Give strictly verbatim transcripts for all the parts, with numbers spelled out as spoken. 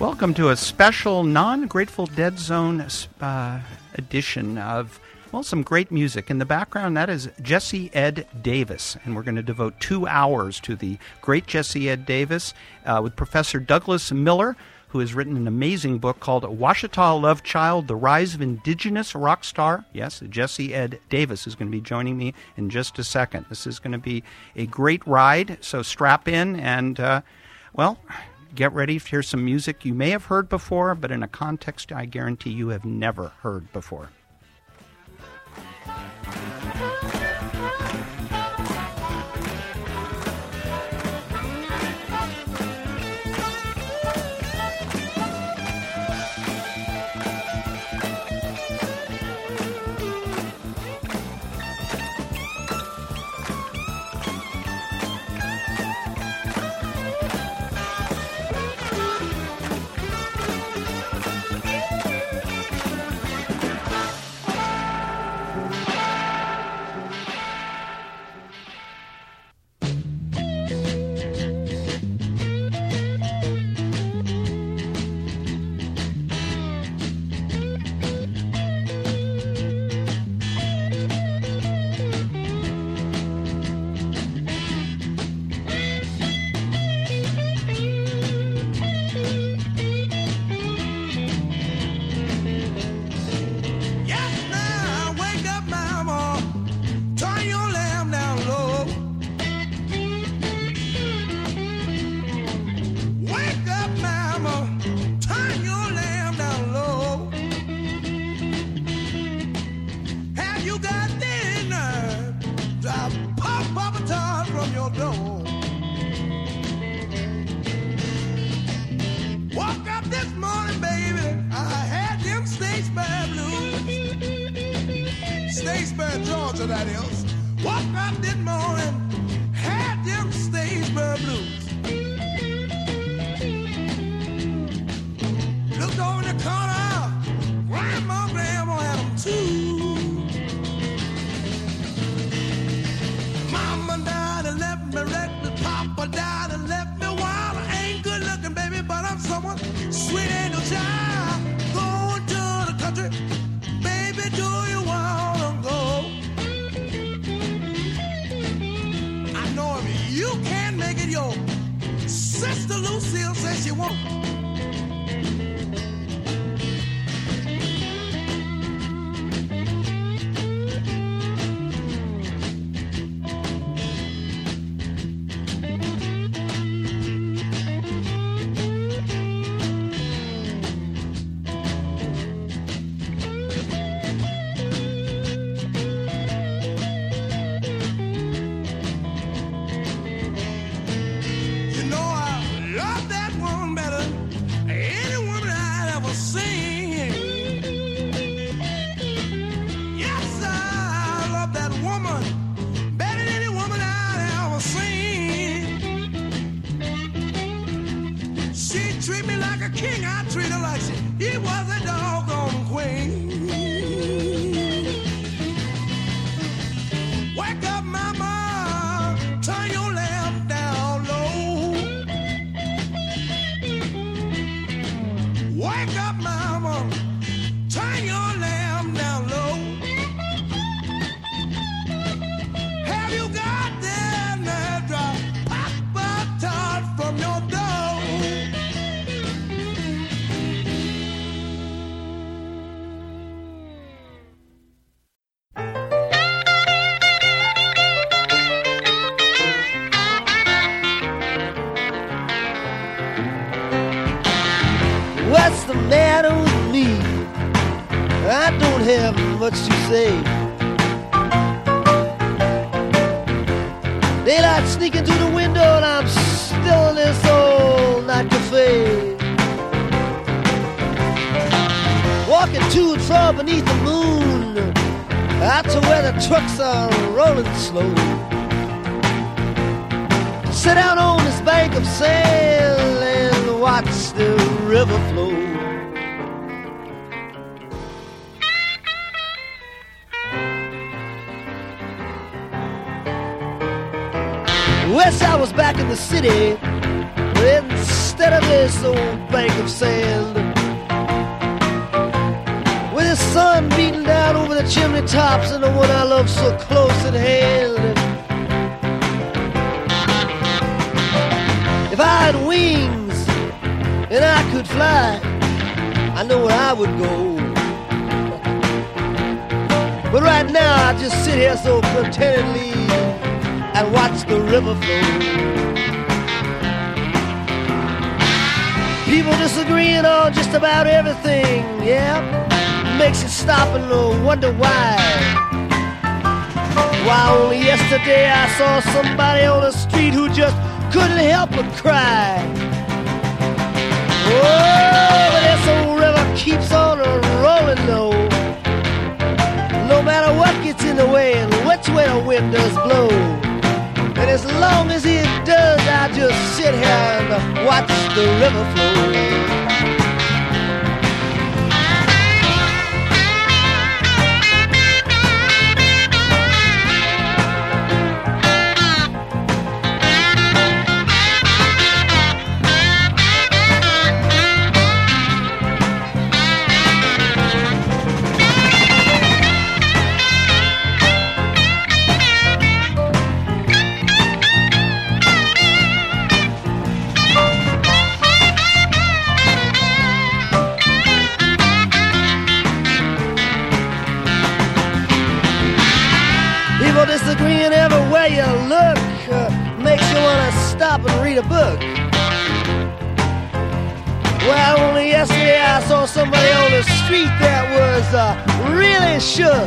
Welcome to a special non-Grateful Dead Zone uh, edition of, well, some great music. In the background, that is Jesse Ed Davis, and we're going to devote two hours to the great Jesse Ed Davis uh, with Professor Douglas Miller, who has written an amazing book called Washita Love Child, The Rise of Indigenous Rock Star. Yes, Jesse Ed Davis is going to be joining me in just a second. This is going to be a great ride, so strap in and, uh, well, get ready to hear some music you may have heard before, but in a context I guarantee you have never heard before. What's the matter with me? I don't have much to say. Daylight sneaking through the window and I'm still in this old night cafe. Walking to and fro beneath the moon, out to where the trucks are rolling slow. Sit down on this bank of sand and watch the river flow. Wish I was back in the city, instead at this old bank of sand, with the sun beating down over the chimney tops and the one I love so close at hand. If I had wings and I could fly, I know where I would go. But right now I just sit here so contentedly and watch the river flow. People disagreeing on just about everything, yeah, makes you stop and wonder why. Why only yesterday I saw somebody on the street who just couldn't help but cry. Oh, but this old river keeps on rolling though, no matter what gets in the way and which way the wind does blow. And as long as it does, I just sit here and watch the river flow. Disagreeing everywhere you look uh, makes you want to stop and read a book. Well, only yesterday I saw somebody on the street that was uh, really shook.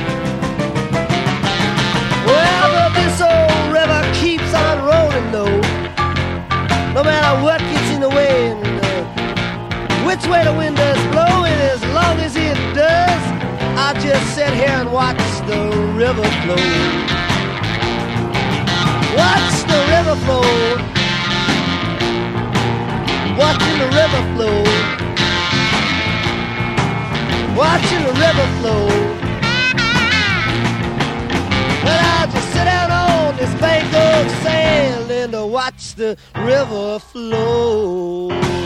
Well, but this old river keeps on rolling though, no matter what gets in the way and uh, which way the wind does blow. And as long as it does, I just sit here and watch the river flow. Watch the river flow. Watching the river flow. Watching the river flow. And I just sit down on this bank of sand and to watch the river flow.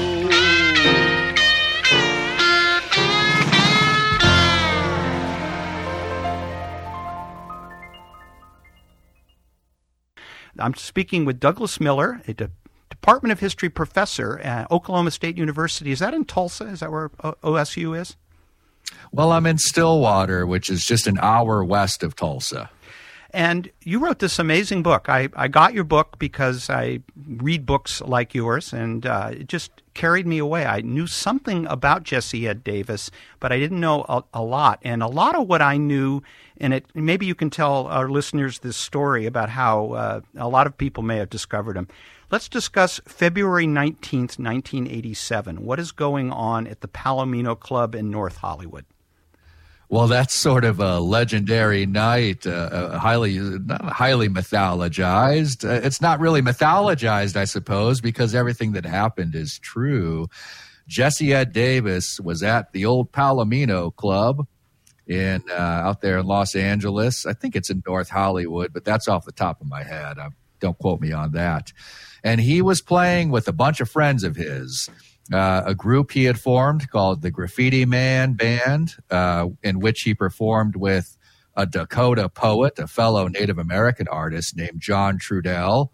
I'm speaking with Douglas Miller, a de- Department of History professor at Oklahoma State University. Is that in Tulsa? Is that where o- O S U is? Well, I'm in Stillwater, which is just an hour west of Tulsa. And you wrote this amazing book. I, I got your book because I read books like yours, and uh, it just carried me away. I knew something about Jesse Ed Davis, but I didn't know a, a lot. And a lot of what I knew, and it maybe you can tell our listeners this story about how uh, a lot of people may have discovered him. Let's discuss February nineteenth, nineteen eighty-seven. What is going on at the Palomino Club in North Hollywood? Well, that's sort of a legendary night, uh, highly not highly mythologized. Uh, it's not really mythologized, I suppose, because everything that happened is true. Jesse Ed Davis was at the old Palomino Club in uh, out there in Los Angeles. I think it's in North Hollywood, but that's off the top of my head. I, don't quote me on that. And he was playing with a bunch of friends of his. Uh, a group he had formed called the Graffiti Man Band, uh, in which he performed with a Dakota poet, a fellow Native American artist named John Trudell,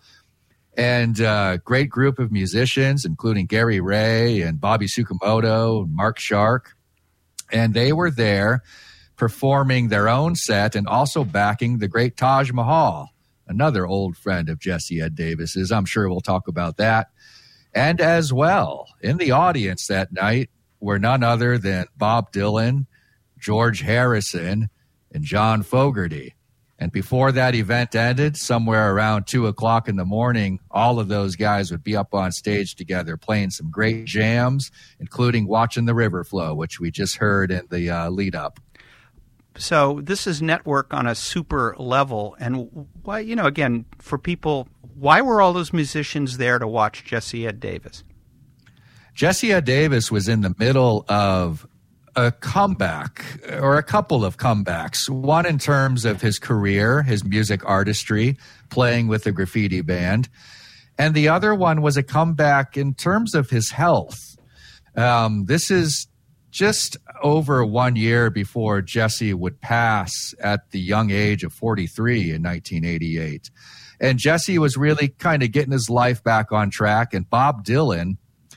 and a great group of musicians, including Gary Ray and Bobby Tsukamoto, Mark Shark. And they were there performing their own set and also backing the great Taj Mahal, another old friend of Jesse Ed Davis's. I'm sure we'll talk about that. And as well, in the audience that night were none other than Bob Dylan, George Harrison, and John Fogerty. And before that event ended, somewhere around two o'clock in the morning, all of those guys would be up on stage together playing some great jams, including Watching the River Flow, which we just heard in the uh, lead up. So this is network on a super level. And why, you know, again, for people, why were all those musicians there to watch Jesse Ed Davis? Jesse Ed Davis was in the middle of a comeback, or a couple of comebacks. One in terms of his career, his music artistry, playing with the Graffiti Band. And the other one was a comeback in terms of his health. Um, this is just over one year before Jesse would pass at the young age of forty-three in nineteen eighty-eight. And Jesse was really kind of getting his life back on track. And Bob Dylan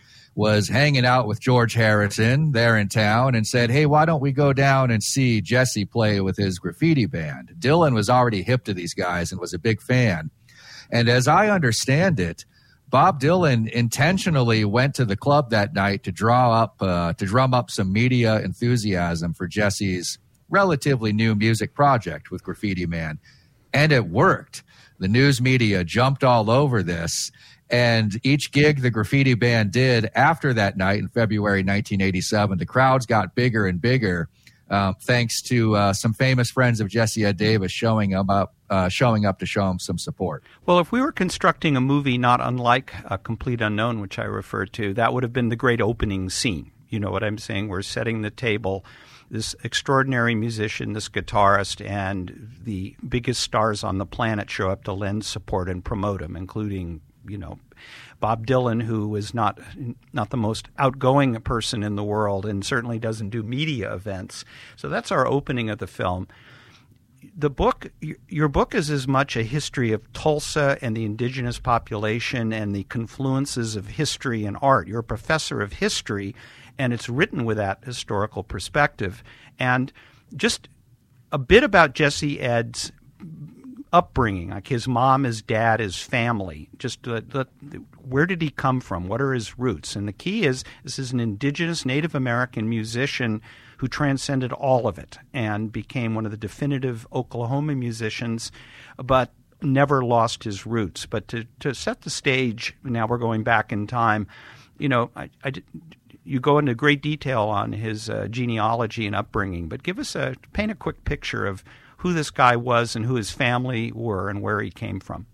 was hanging out with George Harrison there in town and said, hey, why don't we go down and see Jesse play with his graffiti band? Dylan was already hip to these guys and was a big fan. And as I understand it, Bob Dylan intentionally went to the club that night to draw up, uh, to drum up some media enthusiasm for Jesse's relatively new music project with Graffiti Man. And it worked. The news media jumped all over this. And each gig the Graffiti Band did after that night in February nineteen eighty-seven, the crowds got bigger and bigger, um, thanks to uh, some famous friends of Jesse Ed Davis showing him up, uh, showing up to show him some support. Well, if we were constructing a movie not unlike A Complete Unknown, which I refer to, that would have been the great opening scene. You know what I'm saying? We're setting the table. This extraordinary musician, this guitarist, and the biggest stars on the planet show up to lend support and promote him, including, you know, Bob Dylan, who is not not the most outgoing person in the world and certainly doesn't do media events. So that's our opening of the film. The book, your book is as much a history of Tulsa and the indigenous population and the confluences of history and art. You're a professor of history, and it's written with that historical perspective. And just a bit about Jesse Ed's upbringing, like his mom, his dad, his family. Just uh, the, where did he come from? What are his roots? And the key is this is an indigenous Native American musician who transcended all of it and became one of the definitive Oklahoma musicians, but never lost his roots. But to, to set the stage, now we're going back in time, you know, I, I you go into great detail on his uh, genealogy and upbringing, but give us a, paint a quick picture of who this guy was and who his family were and where he came from.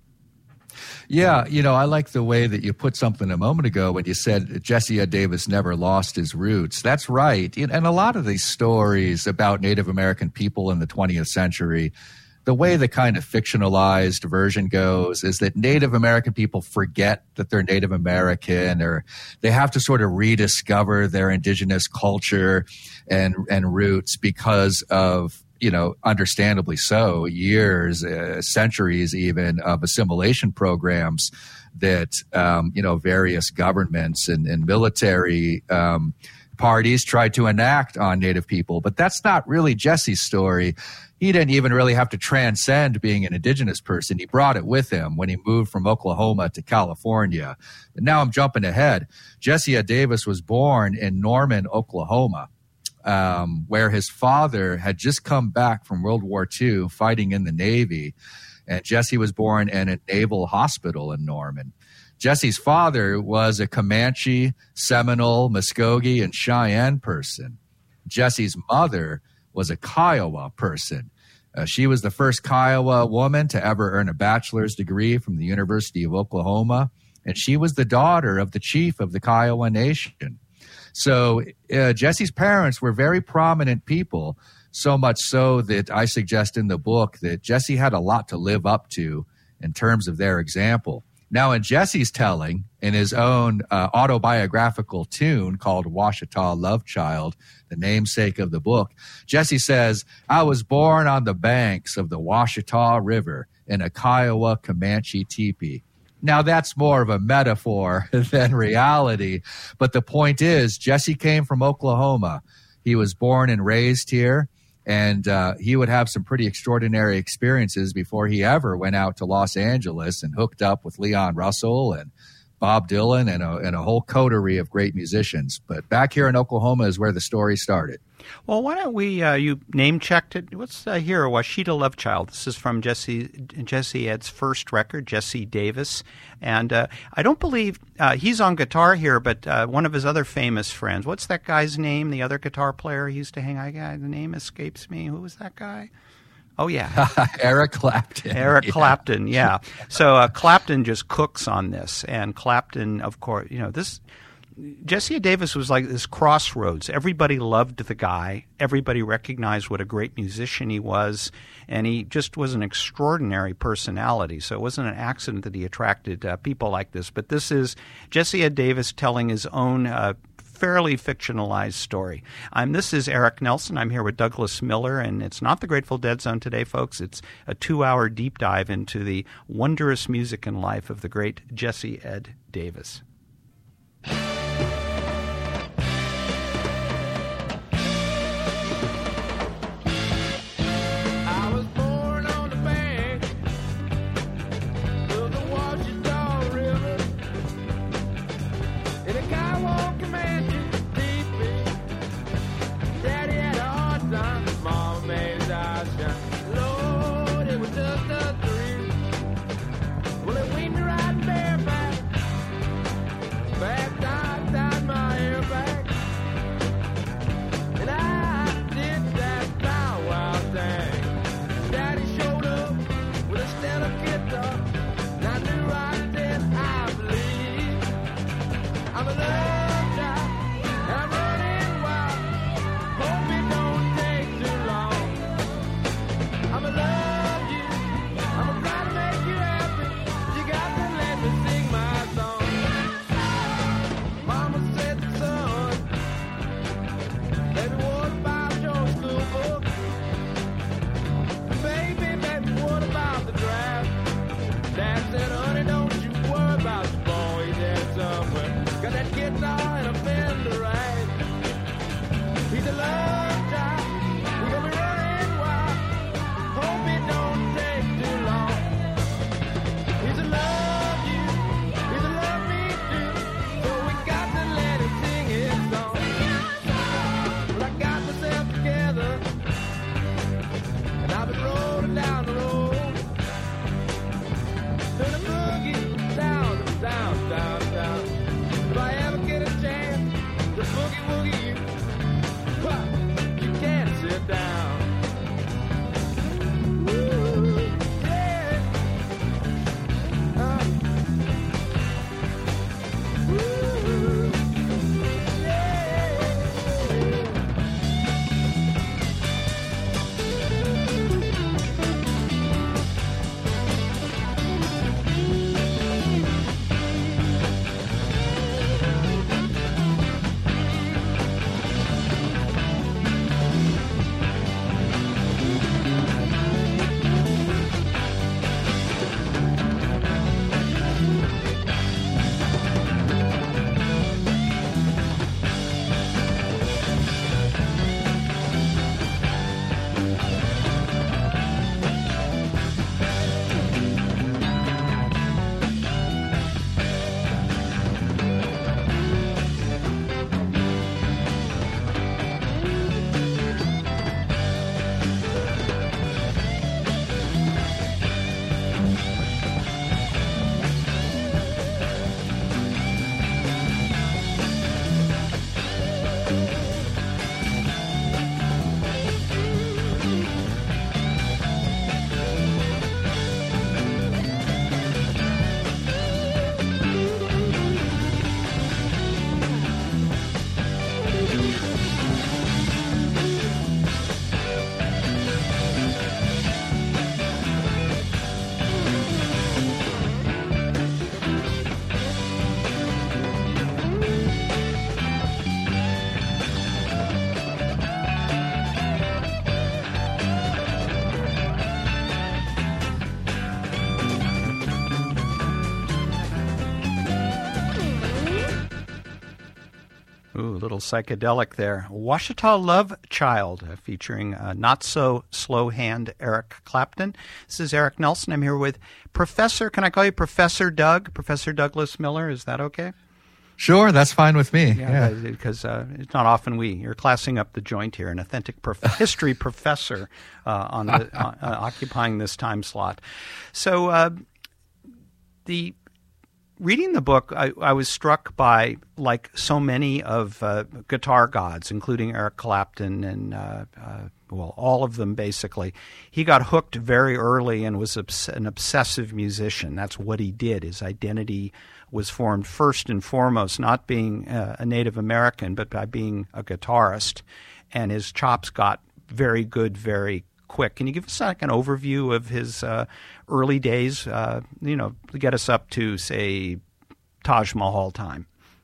Yeah, you know, I like the way that you put something a moment ago when you said Jesse Ed Davis never lost his roots. That's right. And a lot of these stories about Native American people in the twentieth century, the way the kind of fictionalized version goes is that Native American people forget that they're Native American, or they have to sort of rediscover their indigenous culture and, and roots because of, you know, understandably so, years, uh, centuries even of assimilation programs that, um, you know, various governments and, and military um, parties tried to enact on Native people. But that's not really Jesse's story. He didn't even really have to transcend being an indigenous person. He brought it with him when he moved from Oklahoma to California. And now I'm jumping ahead. Jesse Ed Davis was born in Norman, Oklahoma. Um, where his father had just come back from World War Two fighting in the Navy. And Jesse was born in a naval hospital in Norman. Jesse's father was a Comanche, Seminole, Muskogee, and Cheyenne person. Jesse's mother was a Kiowa person. Uh, she was the first Kiowa woman to ever earn a bachelor's degree from the University of Oklahoma. And she was the daughter of the chief of the Kiowa Nation. So uh, Jesse's parents were very prominent people, so much so that I suggest in the book that Jesse had a lot to live up to in terms of their example. Now, in Jesse's telling, in his own uh, autobiographical tune called Washita Love Child, the namesake of the book, Jesse says, I was born on the banks of the Washita River in a Kiowa Comanche teepee. Now, that's more of a metaphor than reality. But the point is, Jesse came from Oklahoma. He was born and raised here, and uh, he would have some pretty extraordinary experiences before he ever went out to Los Angeles and hooked up with Leon Russell and Bob Dylan and a, and a whole coterie of great musicians. But back here in Oklahoma is where the story started. Well, why don't we, uh, you name-checked it. What's uh, here, Washita Love Child. This is from Jesse Jesse Ed's first record, Jesse Davis. And uh, I don't believe uh, he's on guitar here, but uh, one of his other famous friends, what's that guy's name, the other guitar player he used to hang out with? The name escapes me. Who was that guy? Oh, yeah. Eric Clapton. Eric yeah. Clapton, yeah. So uh, Clapton just cooks on this. And Clapton, of course, you know, this... Jesse Ed Davis was like this crossroads. Everybody loved the guy. Everybody recognized what a great musician he was, and he just was an extraordinary personality. So it wasn't an accident that he attracted uh, people like this. But this is Jesse Ed Davis telling his own uh, fairly fictionalized story. Um, this is Eric Nelson. I'm here with Douglas Miller, and it's not the Grateful Dead Zone today, folks. It's a two-hour deep dive into the wondrous music and life of the great Jesse Ed Davis. Ooh, a little psychedelic there. Washita Love Child, uh, featuring uh, not-so-slow hand Eric Clapton. This is Eric Nelson. I'm here with Professor, can I call you Professor Doug? Professor Douglas Miller, is that okay? Sure, that's fine with me. Yeah, Yeah. because uh, it's not often we, you're classing up the joint here, an authentic prof- history professor uh, on the, uh, uh, occupying this time slot. So uh, the... Reading the book, I, I was struck by, like so many of uh, guitar gods, including Eric Clapton and, uh, uh, well, all of them basically. He got hooked very early and was obs- an obsessive musician. That's what he did. His identity was formed first and foremost, not being uh, a Native American, but by being a guitarist. And his chops got very good very quick. Can you give us like an overview of his uh, early days, uh, you know, to get us up to, say, Taj Mahal time?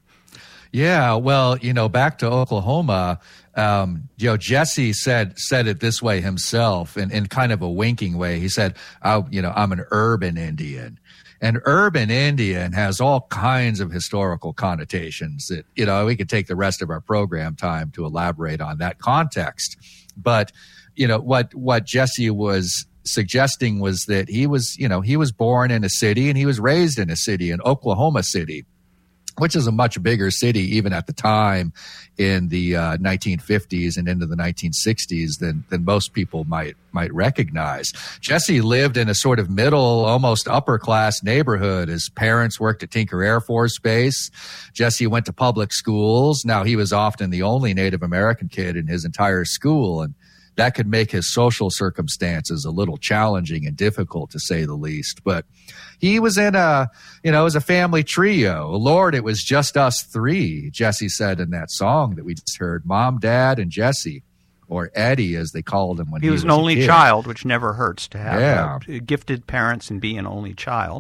Yeah, well, you know, back to Oklahoma, um, you know, Jesse said said it this way himself, in, in kind of a winking way. He said, I, you know, I'm an urban Indian. And urban Indian has all kinds of historical connotations that, you know, we could take the rest of our program time to elaborate on that context. But, you know, what what Jesse was suggesting was that he was, you know, he was born in a city and he was raised in a city, in Oklahoma City, which is a much bigger city even at the time in the uh, nineteen fifties and into the nineteen sixties than than most people might might recognize. Jesse lived in a sort of middle, almost upper class neighborhood. His parents worked at Tinker Air Force Base. Jesse went to public schools. Now, he was often the only Native American kid in his entire school, and that could make his social circumstances a little challenging and difficult, to say the least. But he was in a, you know, it was a family trio. Lord, it was just us three, Jesse said in that song that we just heard, Mom, Dad, and Jesse, or Eddie, as they called him when he, he was, was an only a kid. child, which never hurts to have Yeah. uh, gifted parents and be an only child.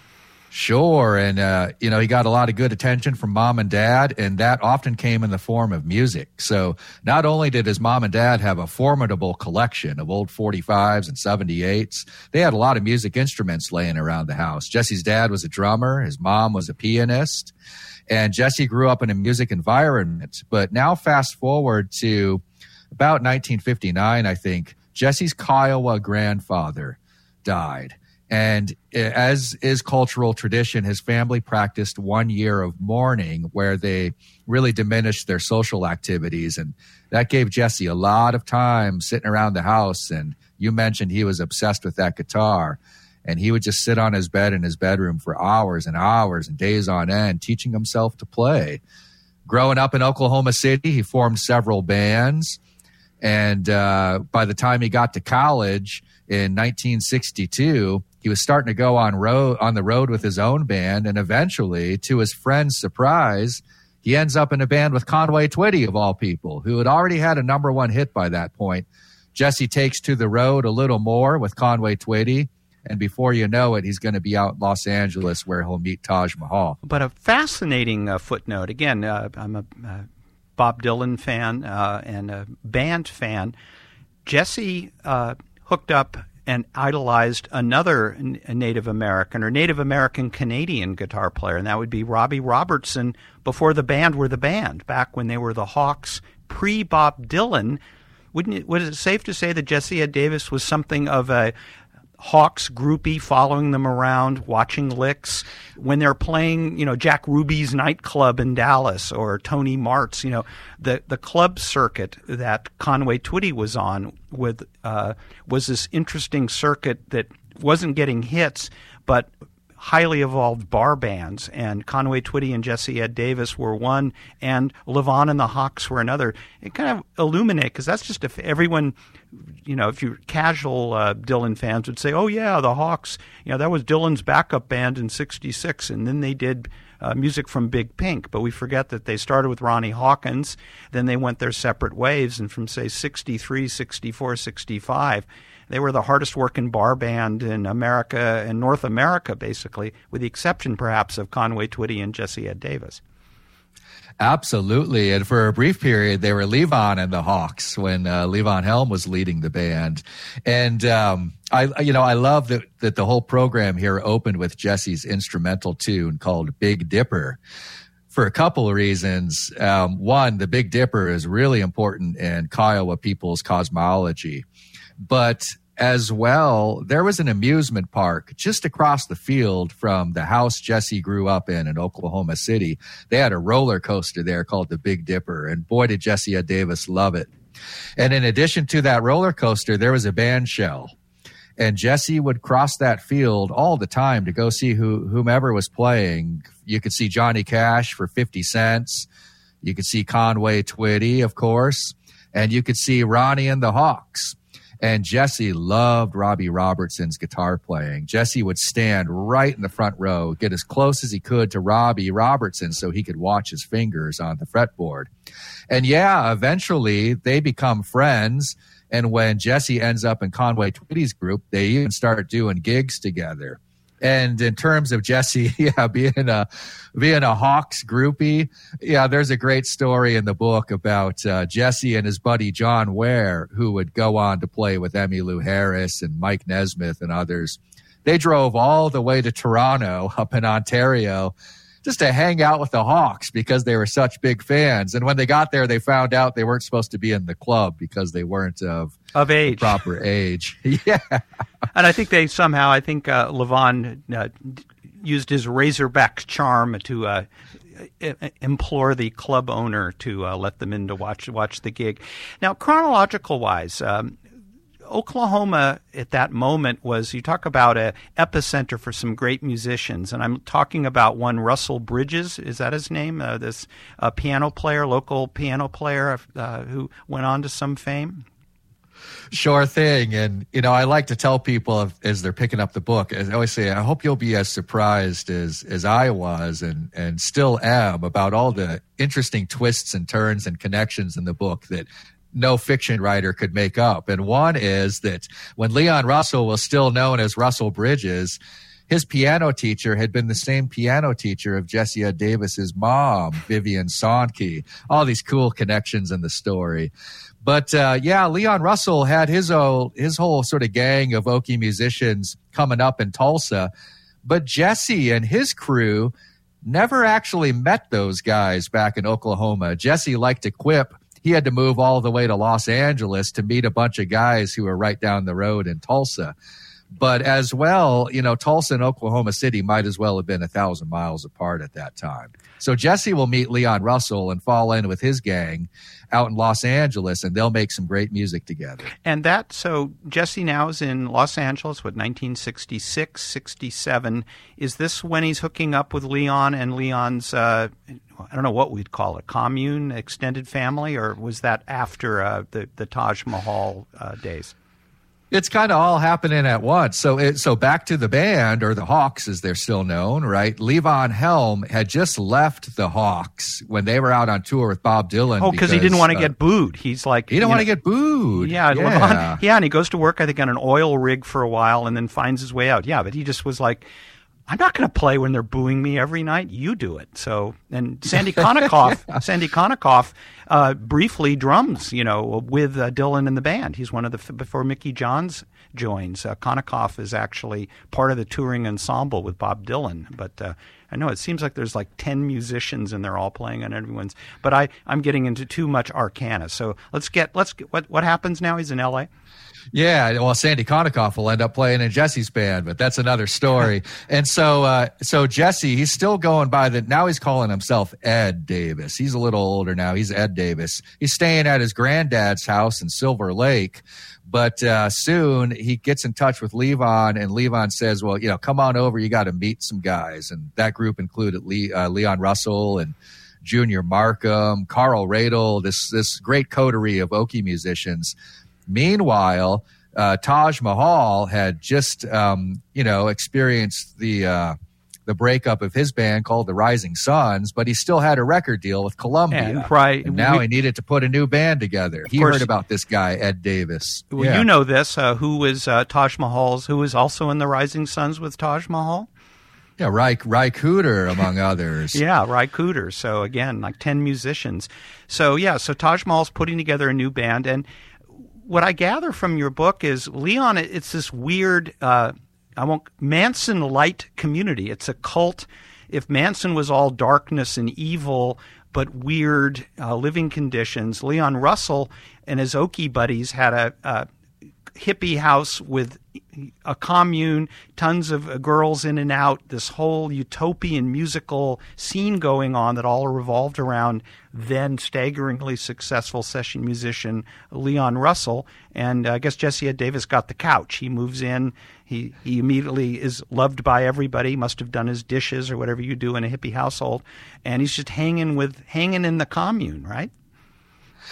Sure. And, uh, you know, he got a lot of good attention from mom and dad, and that often came in the form of music. So not only did his mom and dad have a formidable collection of old forty-fives and seventy-eights, they had a lot of music instruments laying around the house. Jesse's dad was a drummer. His mom was a pianist. And Jesse grew up in a music environment. But now fast forward to about nineteen fifty-nine, I think, Jesse's Kiowa grandfather died. And as is cultural tradition, his family practiced one year of mourning where they really diminished their social activities. And that gave Jesse a lot of time sitting around the house. And you mentioned he was obsessed with that guitar. And he would just sit on his bed in his bedroom for hours and hours and days on end, teaching himself to play. Growing up in Oklahoma City, he formed several bands. And uh, by the time he got to college in nineteen sixty-two, he was starting to go on road on the road with his own band, and eventually, to his friend's surprise, he ends up in a band with Conway Twitty, of all people, who had already had a number one hit by that point. Jesse takes to the road a little more with Conway Twitty, and before you know it, he's going to be out in Los Angeles where he'll meet Taj Mahal. But a fascinating uh, footnote. Again, uh, I'm a uh, Bob Dylan fan uh, and a band fan. Jesse uh, hooked up and idolized another Native American or Native American Canadian guitar player, and that would be Robbie Robertson before the band were the band, back when they were the Hawks, pre-Bob Dylan. Wouldn't it, was it safe to say that Jesse Ed Davis was something of a Hawks groupie, following them around, watching licks when they're playing, you know, Jack Ruby's nightclub in Dallas or Tony Mart's, you know, the the club circuit that Conway Twitty was on with uh, was this interesting circuit that wasn't getting hits, but highly evolved bar bands, and Conway Twitty and Jesse Ed Davis were one, and Levon and the Hawks were another. It kind of illuminate, because that's just if everyone, you know, if you casual uh, Dylan fans would say, oh yeah, the Hawks, you know, that was Dylan's backup band in sixty-six, and then they did uh, music from Big Pink, but we forget that they started with Ronnie Hawkins, then they went their separate ways, and from say sixty-three, sixty-four, sixty-five, they were the hardest working bar band in America and North America, basically, with the exception perhaps of Conway Twitty and Jesse Ed Davis. Absolutely. And for a brief period, they were Levon and the Hawks when uh, Levon Helm was leading the band. And um, I, you know, I love that, that the whole program here opened with Jesse's instrumental tune called Big Dipper, for a couple of reasons. Um, one, the Big Dipper is really important in Kiowa people's cosmology. But as well, there was an amusement park just across the field from the house Jesse grew up in in Oklahoma City. They had a roller coaster there called the Big Dipper, and boy, did Jesse Ed Davis love it. And in addition to that roller coaster, there was a band shell. And Jesse would cross that field all the time to go see who, whomever was playing. You could see Johnny Cash for fifty cents. You could see Conway Twitty, of course. And you could see Ronnie and the Hawks. And Jesse loved Robbie Robertson's guitar playing. Jesse would stand right in the front row, get as close as he could to Robbie Robertson so he could watch his fingers on the fretboard. And yeah, eventually they become friends. And when Jesse ends up in Conway Twitty's group, they even start doing gigs together. And in terms of Jesse, yeah, being a being a Hawks groupie, yeah, there's a great story in the book about uh, Jesse and his buddy John Ware, who would go on to play with Emmylou Harris and Mike Nesmith and others. They drove all the way to Toronto, up in Ontario, just to hang out with the Hawks because they were such big fans. And when they got there, they found out they weren't supposed to be in the club because they weren't of of age, proper age. Yeah. And I think they somehow, I think uh, Levon uh, used his Razorback charm to uh, implore the club owner to uh, let them in to watch watch the gig. Now, chronological wise, um, Oklahoma at that moment was, you talk about a epicenter for some great musicians, and I'm talking about one Russell Bridges, is that his name? Uh, this uh, piano player, local piano player uh, who went on to some fame? Sure thing. And, you know, I like to tell people as they're picking up the book, as I always say, I hope you'll be as surprised as, as I was and, and still am about all the interesting twists and turns and connections in the book that no fiction writer could make up. And one is that when Leon Russell was still known as Russell Bridges, his piano teacher had been the same piano teacher of Jesse Ed Davis's mom, Vivian Sonke. All these cool connections in the story. But uh, yeah, Leon Russell had his old, his whole sort of gang of Okie musicians coming up in Tulsa. But Jesse and his crew never actually met those guys back in Oklahoma. Jesse liked to quip he had to move all the way to Los Angeles to meet a bunch of guys who were right down the road in Tulsa. But as well, you know, Tulsa and Oklahoma City might as well have been a thousand miles apart at that time. So Jesse will meet Leon Russell and fall in with his gang out in Los Angeles, and they'll make some great music together. And that, so Jesse now is in Los Angeles, what, nineteen sixty-six, sixty-seven. Is this when he's hooking up with Leon and Leon's, uh, I don't know what we'd call it, commune, extended family, or was that after uh, the, the Taj Mahal uh, days? It's kind of all happening at once. So it, so back to the band, or the Hawks as they're still known, right? Levon Helm had just left the Hawks when they were out on tour with Bob Dylan. Oh, because he didn't want to uh, get booed. He's like... He didn't want to get booed. Yeah, yeah. Levon, yeah, and he goes to work, I think, on an oil rig for a while and then finds his way out. Yeah, but he just was like, I'm not going to play when they're booing me every night. You do it. So, and Sandy Konikoff, Sandy Konikoff, uh, briefly drums, you know, with uh, Dylan in the band. He's one of the, before Mickey Johns joins, uh, Konikoff is actually part of the touring ensemble with Bob Dylan. But uh, I know it seems like there's like ten musicians and they're all playing on everyone's. But I, I'm getting into too much arcana. So let's get, let's get, what, what happens now? He's in L A? Yeah, well, Sandy Konikoff will end up playing in Jesse's band, but that's another story. And so, uh, so Jesse, he's still going by the, now he's calling himself Ed Davis. He's a little older now. He's Ed Davis. He's staying at his granddad's house in Silver Lake. But uh, soon he gets in touch with Levon, and Levon says, well, you know, come on over. You got to meet some guys. And that group included Le- uh, Leon Russell and Junior Markham, Carl Radel, this, this great coterie of Okie musicians. Meanwhile, uh, Taj Mahal had just, um, you know, experienced the uh, the breakup of his band called the Rising Sons, but he still had a record deal with Columbia. And, right, and now we, he needed to put a new band together. He course, heard about this guy, Ed Davis. Well, yeah. You know this. Uh, who was uh, Taj Mahal's, who was also in the Rising Sons with Taj Mahal? Yeah, Ry, Ry Cooder, among others. Yeah, Ry Cooder. So, again, like ten musicians. So, yeah, so Taj Mahal's putting together a new band, and what I gather from your book is Leon, it's this weird, uh, I won't, Manson-light community. It's a cult. If Manson was all darkness and evil, but weird uh, living conditions, Leon Russell and his Okie buddies had a, a hippie house with a commune, tons of girls in and out, this whole utopian musical scene going on that all revolved around then staggeringly successful session musician Leon Russell. And I guess Jesse Ed Davis got the couch. He moves in. He, he immediately is loved by everybody, must have done his dishes or whatever you do in a hippie household. And he's just hanging with hanging in the commune, right?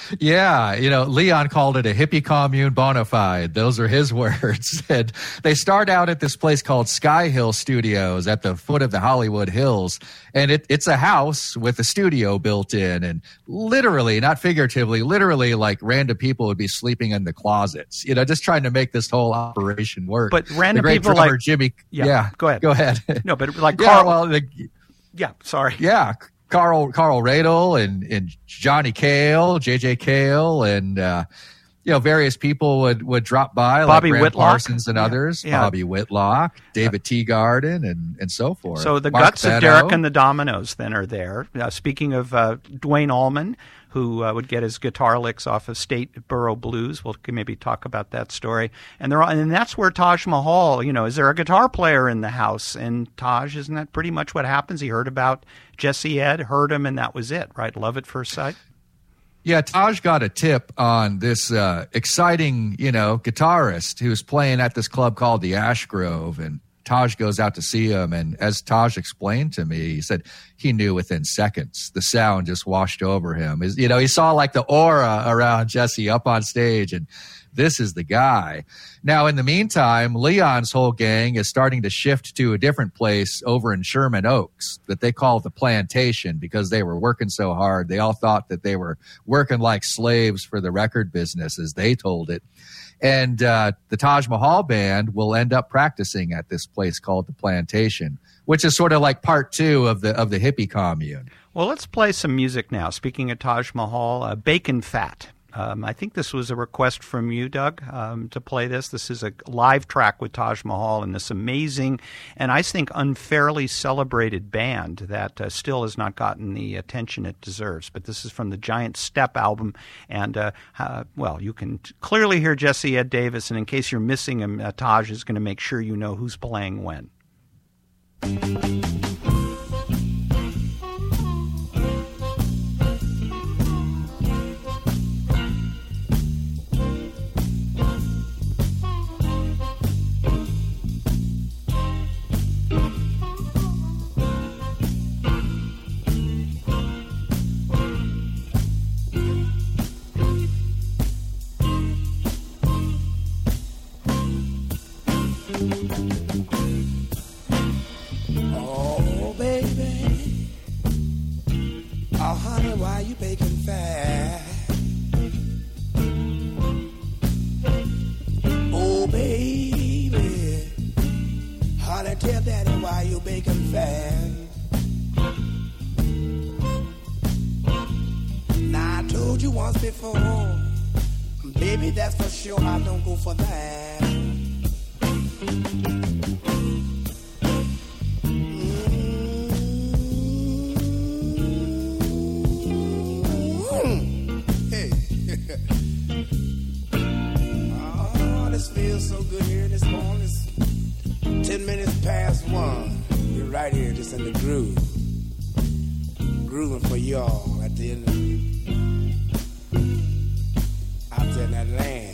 Yeah, you know, Leon called it a hippie commune bona fide. Those are his words. And they start out at this place called Sky Hill Studios at the foot of the Hollywood Hills. And it, it's a house with a studio built in. And literally, not figuratively, literally, like random people would be sleeping in the closets, you know, just trying to make this whole operation work. But random the great people drummer, like Jimmy. Yeah, yeah, go ahead. Go ahead. No, but like yeah, Carl. well, the, yeah, sorry. Yeah. Carl Carl Radel and, and Johnny Cale, J J Cale, and uh, you know, various people would, would drop by, Bobby like Grant Whitlock. Parsons and Yeah. others, Yeah. Bobby Whitlock, David Teagarden, and and so forth. So the Mark guts Benno. of Derek and the Dominoes then are there. Uh, speaking of uh, Dwayne Allman, who uh, would get his guitar licks off of State Borough Blues. We'll maybe talk about that story. And they're all, and that's where Taj Mahal, you know, is there a guitar player in the house? And Taj, isn't that pretty much what happens? He heard about Jesse Ed, heard him, and that was it, right? Love at first sight. Yeah, Taj got a tip on this uh, exciting, you know, guitarist who's playing at this club called the Ash Grove, and Taj goes out to see him, and as Taj explained to me, he said he knew within seconds. The sound just washed over him. His, you know, he saw like the aura around Jesse up on stage, and this is the guy. Now, in the meantime, Leon's whole gang is starting to shift to a different place over in Sherman Oaks that they call the Plantation because they were working so hard. They all thought that they were working like slaves for the record business, as they told it. And uh, the Taj Mahal band will end up practicing at this place called the Plantation, which is sort of like part two of the of the hippie commune. Well, let's play some music now. Speaking of Taj Mahal, uh, Bacon Fat. Um, I think this was a request from you, Doug, um, to play this. This is a live track with Taj Mahal and this amazing and I think unfairly celebrated band that uh, still has not gotten the attention it deserves. But this is from the Giant Step album. And, uh, uh, well, you can t- clearly hear Jesse Ed Davis. And in case you're missing him, uh, Taj is going to make sure you know who's playing when. Oh, baby. Oh, honey, why you baking fat? Oh, baby. Honey, tell daddy why you baking fat. Now, I told you once before, baby, that's for sure, I don't go for that. Feels so good here this morning. It's ten minutes past one. We're right here just in the groove. Grooving for y'all at the end of out there in that land.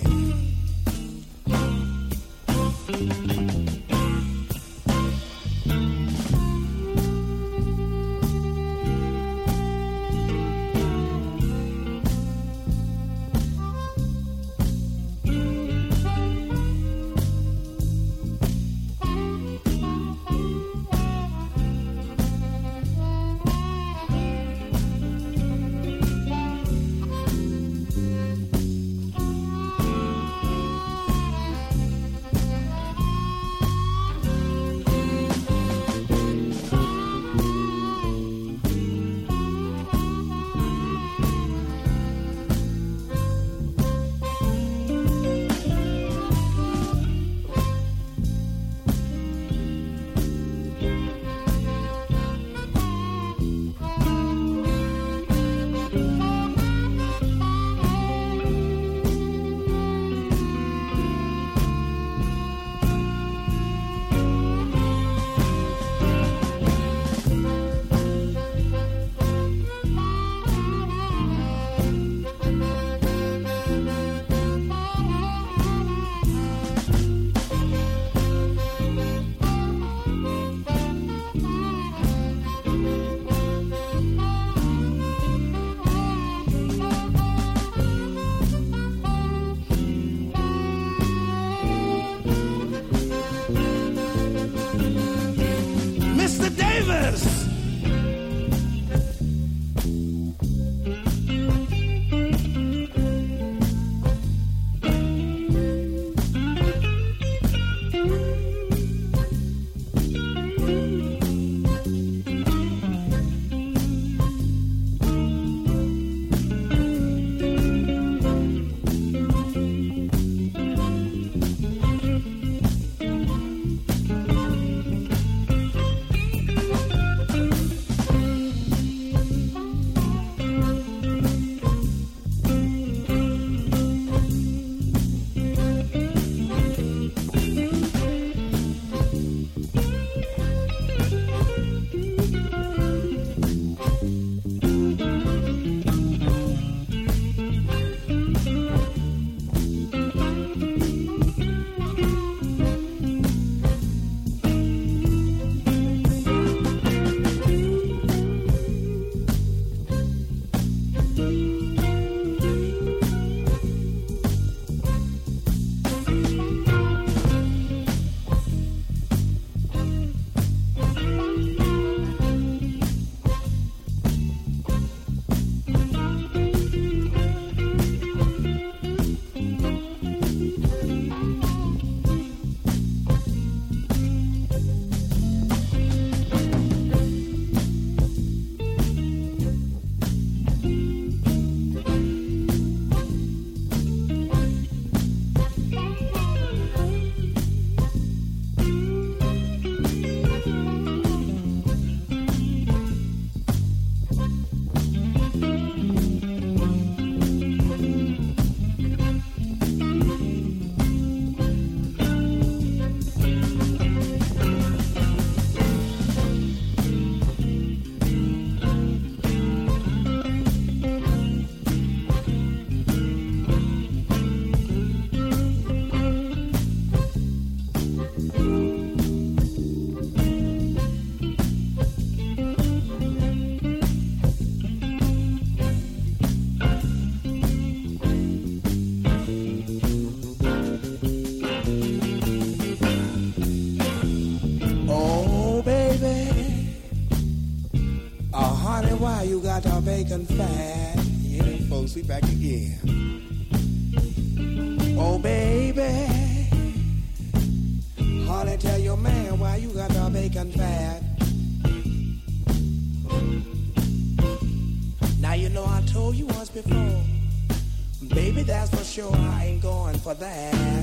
sure I ain't going for that.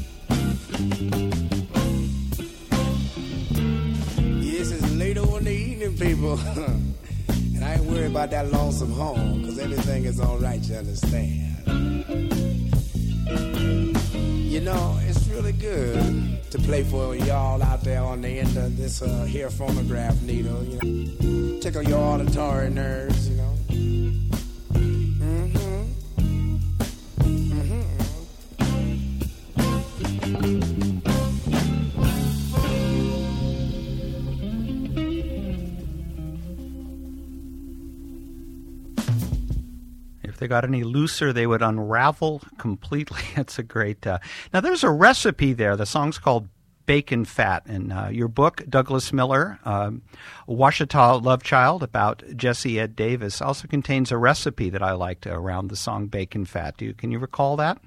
Yes, it's late over in the evening, people. And I ain't worried about that lonesome home, because everything is all right, you understand. You know, it's really good to play for y'all out there on the end of this uh, here phonograph needle, you know. Tickle your auditory nerves, you know. Mm-hmm. Mm-hmm. If they got any looser, they would unravel completely. It's a great... Uh... Now, there's a recipe there. The song's called Bacon Fat. And uh, your book, Douglas Miller, um, Ouachita Love Child, about Jesse Ed Davis, also contains a recipe that I liked around the song Bacon Fat. Do you, can you recall that?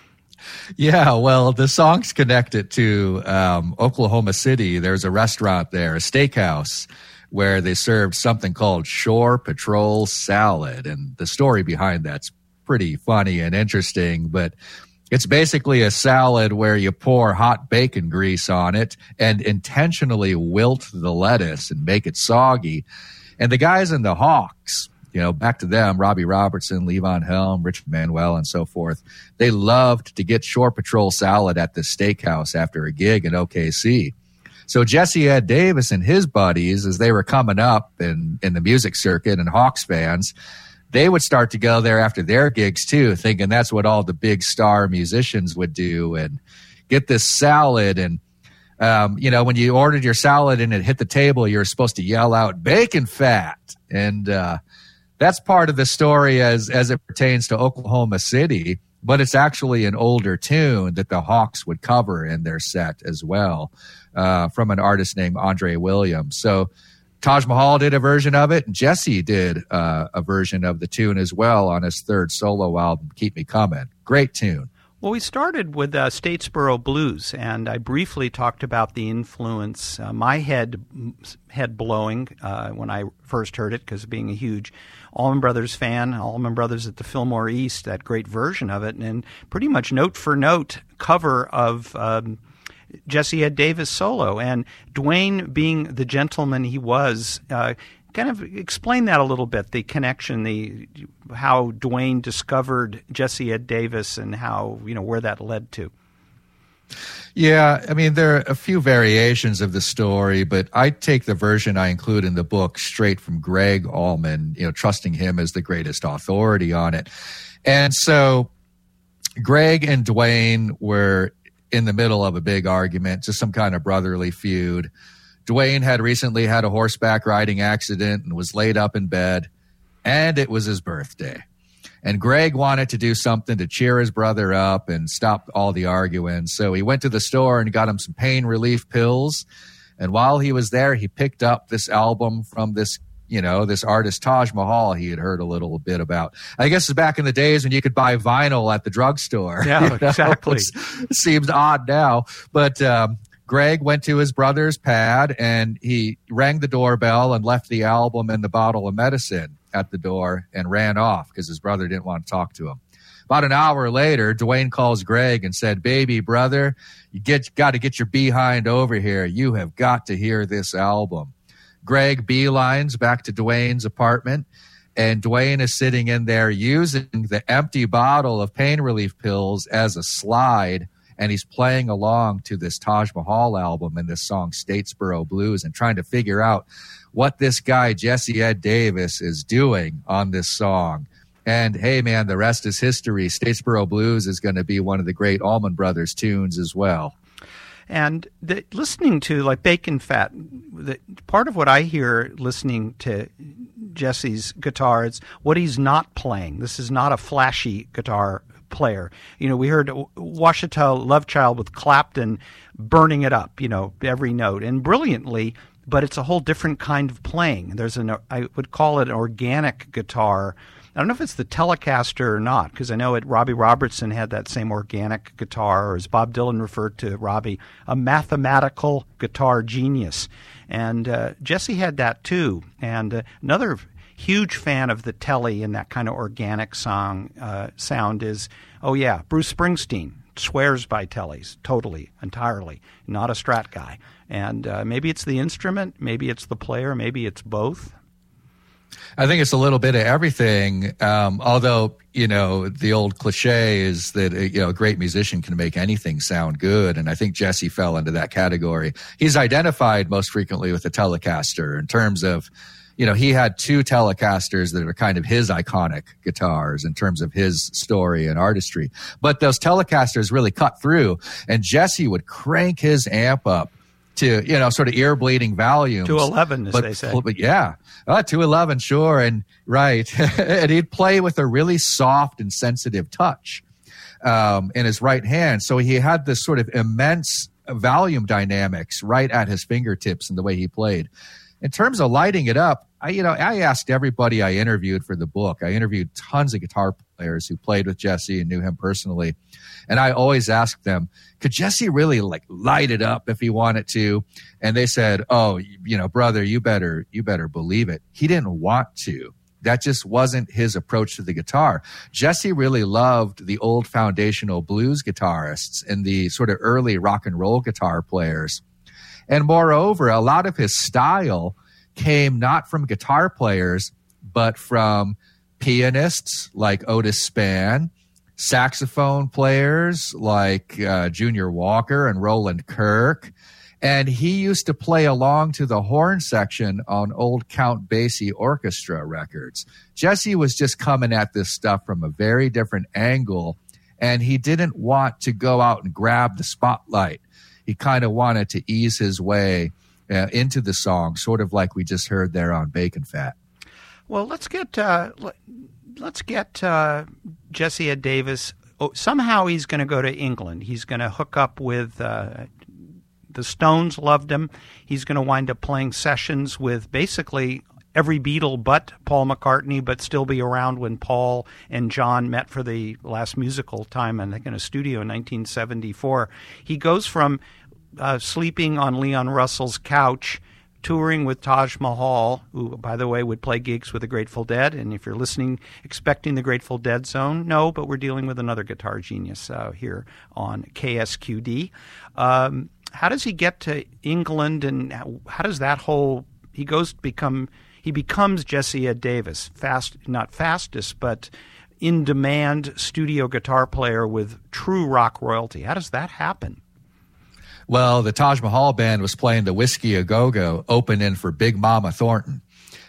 Yeah, well, the song's connected to um, Oklahoma City. There's a restaurant there, a steakhouse, where they served something called Shore Patrol salad. And the story behind that's pretty funny and interesting, but it's basically a salad where you pour hot bacon grease on it and intentionally wilt the lettuce and make it soggy. And the guys in the Hawks, you know, back to them, Robbie Robertson, Levon Helm, Richard Manuel, and so forth, they loved to get Shore Patrol salad at the steakhouse after a gig in O K C. So Jesse Ed Davis and his buddies, as they were coming up in, in the music circuit and Hawks fans, they would start to go there after their gigs too, thinking that's what all the big star musicians would do, and get this salad. And, um, you know, when you ordered your salad and it hit the table, you were supposed to yell out, "Bacon Fat." And uh, that's part of the story as, as it pertains to Oklahoma City, but it's actually an older tune that the Hawks would cover in their set as well. Uh, from an artist named Andre Williams. So Taj Mahal did a version of it, and Jesse did uh, a version of the tune as well on his third solo album, Keep Me Comin'. Great tune. Well, we started with uh, Statesboro Blues, and I briefly talked about the influence, uh, my head head blowing uh, when I first heard it, because being a huge Allman Brothers fan, Allman Brothers at the Fillmore East, that great version of it, and pretty much note for note cover of um, Jesse Ed Davis solo. And Duane, being the gentleman he was, uh, kind of explain that a little bit, the connection, the how Duane discovered Jesse Ed Davis and how, you know, where that led to. Yeah, I mean, there are a few variations of the story, but I take the version I include in the book straight from Greg Allman, you know, trusting him as the greatest authority on it. And so Greg and Duane were in the middle of a big argument, just some kind of brotherly feud. Duane had recently had a horseback riding accident and was laid up in bed, and it was his birthday. And Greg wanted to do something to cheer his brother up and stop all the arguing. So he went to the store and got him some pain relief pills. And while he was there, he picked up this album from this, you know, this artist Taj Mahal he had heard a little bit about. I guess it's back in the days when you could buy vinyl at the drugstore. Yeah, you know? exactly. It seems odd now. But um, Greg went to his brother's pad and he rang the doorbell and left the album and the bottle of medicine at the door and ran off because his brother didn't want to talk to him. About an hour later, Duane calls Greg and said, "Baby brother, you get got to get your behind over here. You have got to hear this album." Greg beelines back to Duane's apartment, and Duane is sitting in there using the empty bottle of pain relief pills as a slide, and he's playing along to this Taj Mahal album and this song Statesboro Blues and trying to figure out what this guy Jesse Ed Davis is doing on this song. And hey, man, the rest is history. Statesboro Blues is going to be one of the great Allman Brothers tunes as well. And the, listening to, like, Bacon Fat, the, part of what I hear listening to Jesse's guitar is what he's not playing. This is not a flashy guitar player. You know, we heard Ouachita Love Child with Clapton burning it up, you know, every note, and brilliantly, but it's a whole different kind of playing. There's an, I would call it an organic guitar. I don't know if it's the Telecaster or not, because I know it, Robbie Robertson had that same organic guitar, or as Bob Dylan referred to Robbie, a mathematical guitar genius. And uh, Jesse had that too. And uh, another huge fan of the Tele and that kind of organic song uh, sound is Oh, yeah. Bruce Springsteen swears by tellies, totally, entirely. Not a Strat guy. And uh, maybe it's the instrument, maybe it's the player, maybe it's both. I think it's a little bit of everything. Um, although, you know, the old cliche is that, you know, a great musician can make anything sound good. And I think Jesse fell into that category. He's identified most frequently with the Telecaster in terms of, you know, he had two Telecasters that are kind of his iconic guitars in terms of his story and artistry. But those Telecasters really cut through, and Jesse would crank his amp up to, you know, sort of ear-bleeding volumes. two eleven, as but, they say. But yeah, uh, two eleven, sure. And right. And he'd play with a really soft and sensitive touch um, in his right hand. So he had this sort of immense volume dynamics right at his fingertips in the way he played. In terms of lighting it up, I, you know, I asked everybody I interviewed for the book. I interviewed tons of guitar players who played with Jesse and knew him personally. And I always asked them, could Jesse really like light it up if he wanted to? And they said, oh, you know, brother, you better, you better believe it. He didn't want to. That just wasn't his approach to the guitar. Jesse really loved the old foundational blues guitarists and the sort of early rock and roll guitar players. And moreover, a lot of his style came not from guitar players, but from pianists like Otis Spann, saxophone players like uh, Junior Walker and Roland Kirk. And he used to play along to the horn section on old Count Basie orchestra records. Jesse was just coming at this stuff from a very different angle, and he didn't want to go out and grab the spotlight. He kind of wanted to ease his way uh, into the song, sort of like we just heard there on Bacon Fat. Well, let's get uh, let's get uh, Jesse Ed Davis. Oh, somehow he's going to go to England. He's going to hook up with uh, the Stones. Loved him. He's going to wind up playing sessions with basically every Beatle but Paul McCartney, but still be around when Paul and John met for the last musical time, I think in a studio in nineteen seventy-four. He goes from uh, sleeping on Leon Russell's couch, touring with Taj Mahal, who, by the way, would play gigs with the Grateful Dead. And if you're listening, expecting the Grateful Dead zone, no, but we're dealing with another guitar genius uh, here on K S Q D. Um, how does he get to England, and how does that whole, he goes to become... He becomes Jesse Ed Davis, fast, not fastest, but in-demand studio guitar player with true rock royalty. How does that happen? Well, the Taj Mahal band was playing the Whiskey A Go-Go, opening for Big Mama Thornton.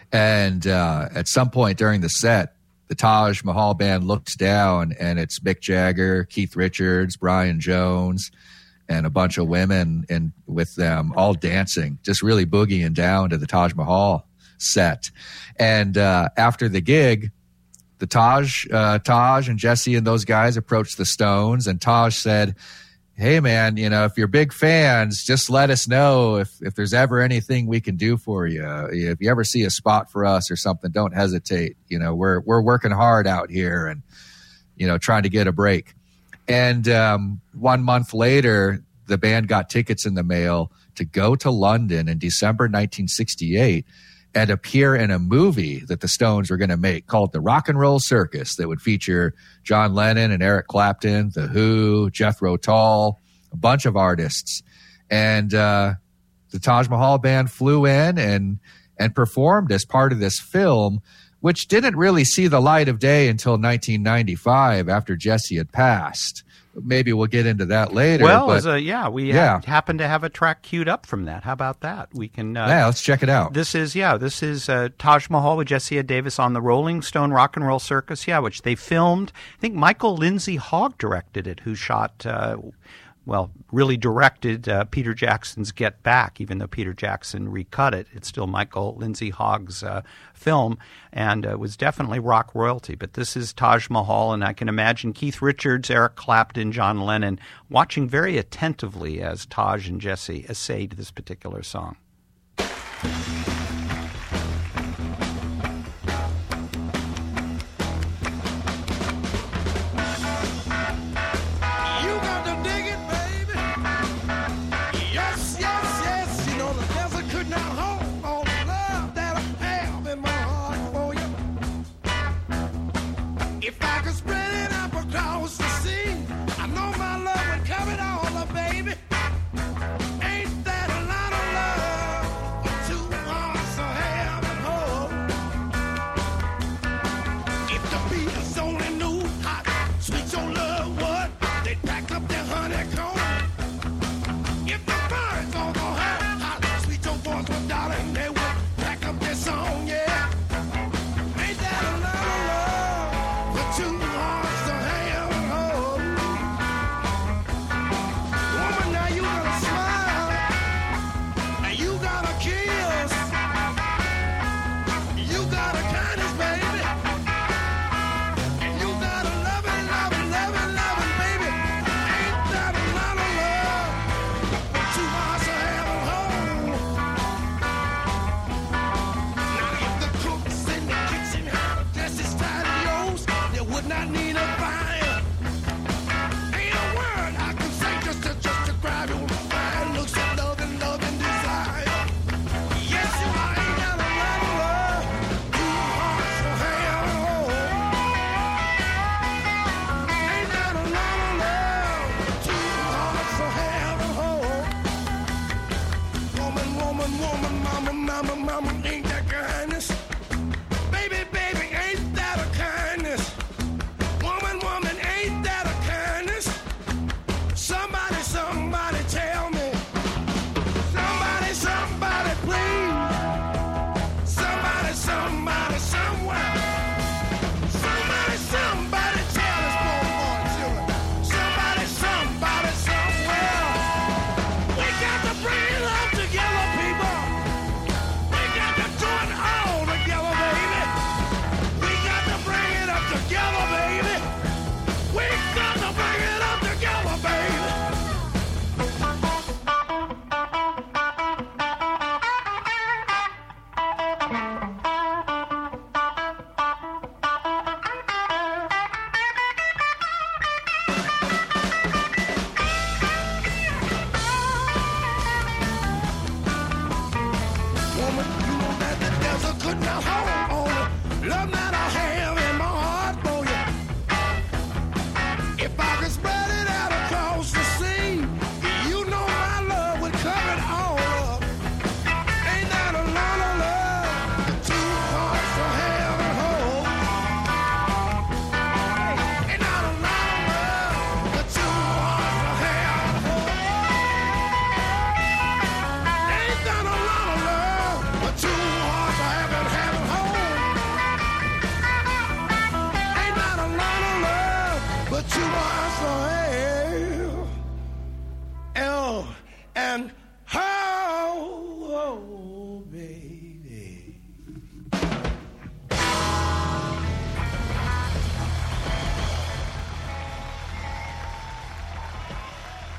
And uh, at some point during the set, the Taj Mahal band looks down, and it's Mick Jagger, Keith Richards, Brian Jones, and a bunch of women and with them all dancing, just really boogieing down to the Taj Mahal set. And uh, after the gig, the Taj, uh, Taj and Jesse and those guys approached the Stones, and Taj said, hey, man, you know, if you're big fans, just let us know if, if there's ever anything we can do for you. If you ever see a spot for us or something, don't hesitate. You know, we're we're working hard out here and, you know, trying to get a break. And um, one month later, the band got tickets in the mail to go to London in December nineteen sixty-eight and appear in a movie that the Stones were going to make called The Rock and Roll Circus, that would feature John Lennon and Eric Clapton, The Who, Jethro Tull, a bunch of artists. And uh, the Taj Mahal band flew in and and performed as part of this film, which didn't really see the light of day until nineteen ninety-five after Jesse had passed. Maybe we'll get into that later. Well, but, as a, yeah, we yeah. Ha- happen to have a track queued up from that. How about that? We can. Uh, yeah, let's check it out. This is yeah, this is uh, Taj Mahal with Jesse Ed Davis on the Rolling Stone Rock and Roll Circus. Yeah, which they filmed. I think Michael Lindsay Hogg directed it, who shot. Uh, Well, really directed uh, Peter Jackson's Get Back, even though Peter Jackson recut it. It's still Michael Lindsay Hogg's uh, film, and uh, was definitely rock royalty. But this is Taj Mahal, and I can imagine Keith Richards, Eric Clapton, John Lennon watching very attentively as Taj and Jesse essayed this particular song. If I could spread it up across the sea.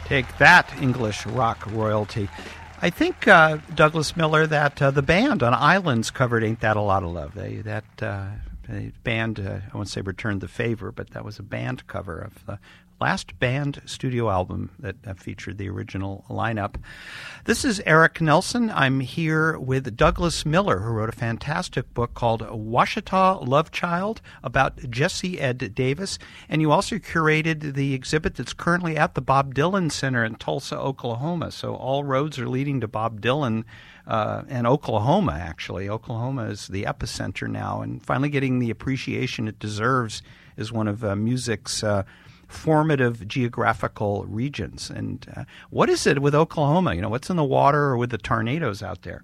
Take that, English rock royalty. I think, uh, Douglas Miller, that uh, the band on Islands covered Ain't That a Lot of Love. They, that uh, the band, uh, I won't say returned the favor, but that was a band cover of the last band studio album that uh, featured the original lineup. This is Eric Nelson. I'm here with Douglas Miller, who wrote a fantastic book called Washita Love Child about Jesse Ed Davis. And you also curated the exhibit that's currently at the Bob Dylan Center in Tulsa, Oklahoma. So all roads are leading to Bob Dylan uh, and Oklahoma, actually. Oklahoma is the epicenter now, and finally getting the appreciation it deserves as one of uh, music's uh, formative geographical regions. And uh, what is it with Oklahoma? You know, what's in the water or with the tornadoes out there?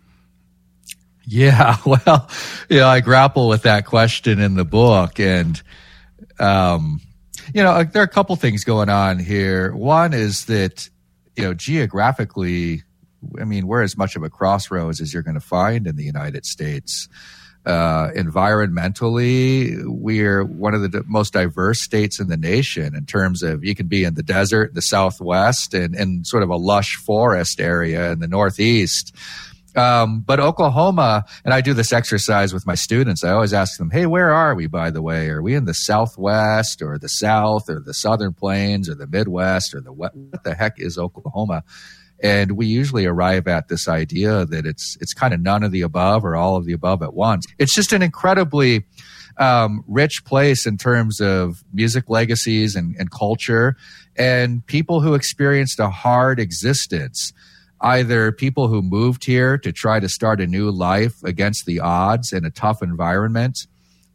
Yeah, well, you know, I grapple with that question in the book. And, um, you know, there are a couple things going on here. One is that, you know, geographically, I mean, we're as much of a crossroads as you're going to find in the United States. Uh, environmentally, we're one of the d- most diverse states in the nation in terms of you can be in the desert, the Southwest, and, and sort of a lush forest area in the Northeast. Um, but Oklahoma, and I do this exercise with my students, I always ask them, hey, where are we, by the way? Are we in the Southwest or the South or the Southern Plains or the Midwest or the what, what the heck is Oklahoma? And we usually arrive at this idea that it's it's kind of none of the above or all of the above at once. It's just an incredibly um, rich place in terms of music legacies and, and culture and people who experienced a hard existence, either people who moved here to try to start a new life against the odds in a tough environment,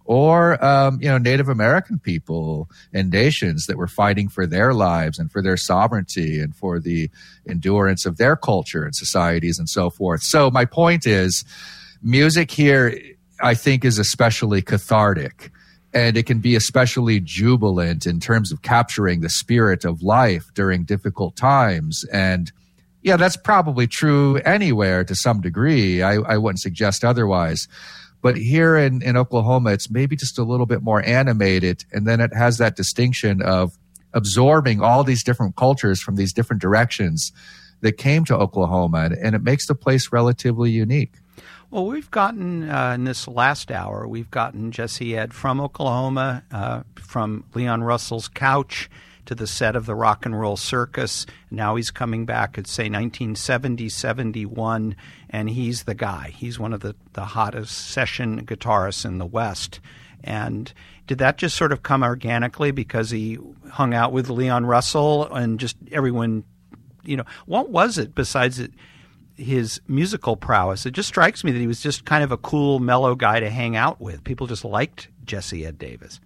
or, um, you know, Native American people and nations that were fighting for their lives and for their sovereignty and for the endurance of their culture and societies and so forth. So my point is, music here, I think, is especially cathartic, and it can be especially jubilant in terms of capturing the spirit of life during difficult times. And yeah, that's probably true anywhere to some degree. I, I wouldn't suggest otherwise. But here in, in Oklahoma, it's maybe just a little bit more animated. And then it has that distinction of absorbing all these different cultures from these different directions that came to Oklahoma. And it makes the place relatively unique. Well, we've gotten, uh, in this last hour, we've gotten Jesse Ed from Oklahoma, uh, from Leon Russell's couch to the set of the Rock and Roll Circus. Now he's coming back at, say, nineteen seventy, seventy-one, and he's the guy. He's one of the, the hottest session guitarists in the West. And did that just sort of come organically because he hung out with Leon Russell and just everyone, you know, what was it besides it, his musical prowess? It just strikes me that he was just kind of a cool, mellow guy to hang out with. People just liked Jesse Ed Davis.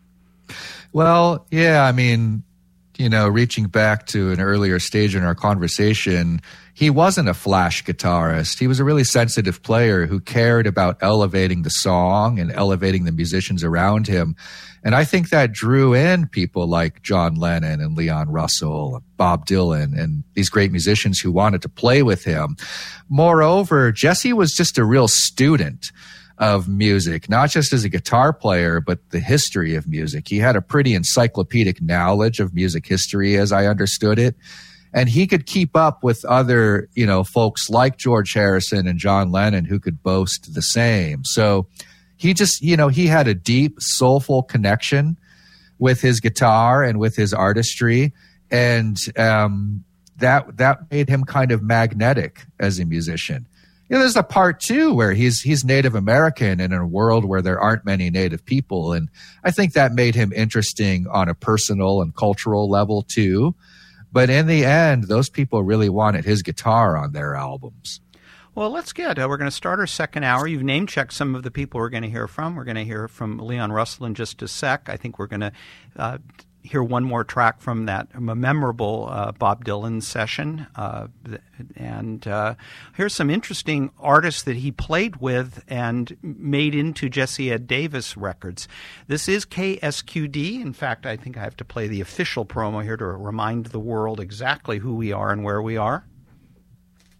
Well, yeah, I mean, you know, reaching back to an earlier stage in our conversation, he wasn't a flash guitarist. He was a really sensitive player who cared about elevating the song and elevating the musicians around him. And I think that drew in people like John Lennon and Leon Russell, Bob Dylan, and these great musicians who wanted to play with him. Moreover, Jesse was just a real student of music, not just as a guitar player, but the history of music. He had a pretty encyclopedic knowledge of music history, as I understood it. And he could keep up with other, you know, folks like George Harrison and John Lennon who could boast the same. So he just, you know, he had a deep, soulful connection with his guitar and with his artistry. And um, that that made him kind of magnetic as a musician. You know, there's a part too where he's he's Native American and in a world where there aren't many Native people, and I think that made him interesting on a personal and cultural level too. But in the end, those people really wanted his guitar on their albums. Well, let's get. Uh, we're going to start our second hour. You've name checked some of the people we're going to hear from. We're going to hear from Leon Russell in just a sec. I think we're going to uh, hear one more track from that memorable uh, Bob Dylan session. Uh, and uh, here's some interesting artists that he played with and made into Jesse Ed Davis records. This is K S Q D. In fact, I think I have to play the official promo here to remind the world exactly who we are and where we are.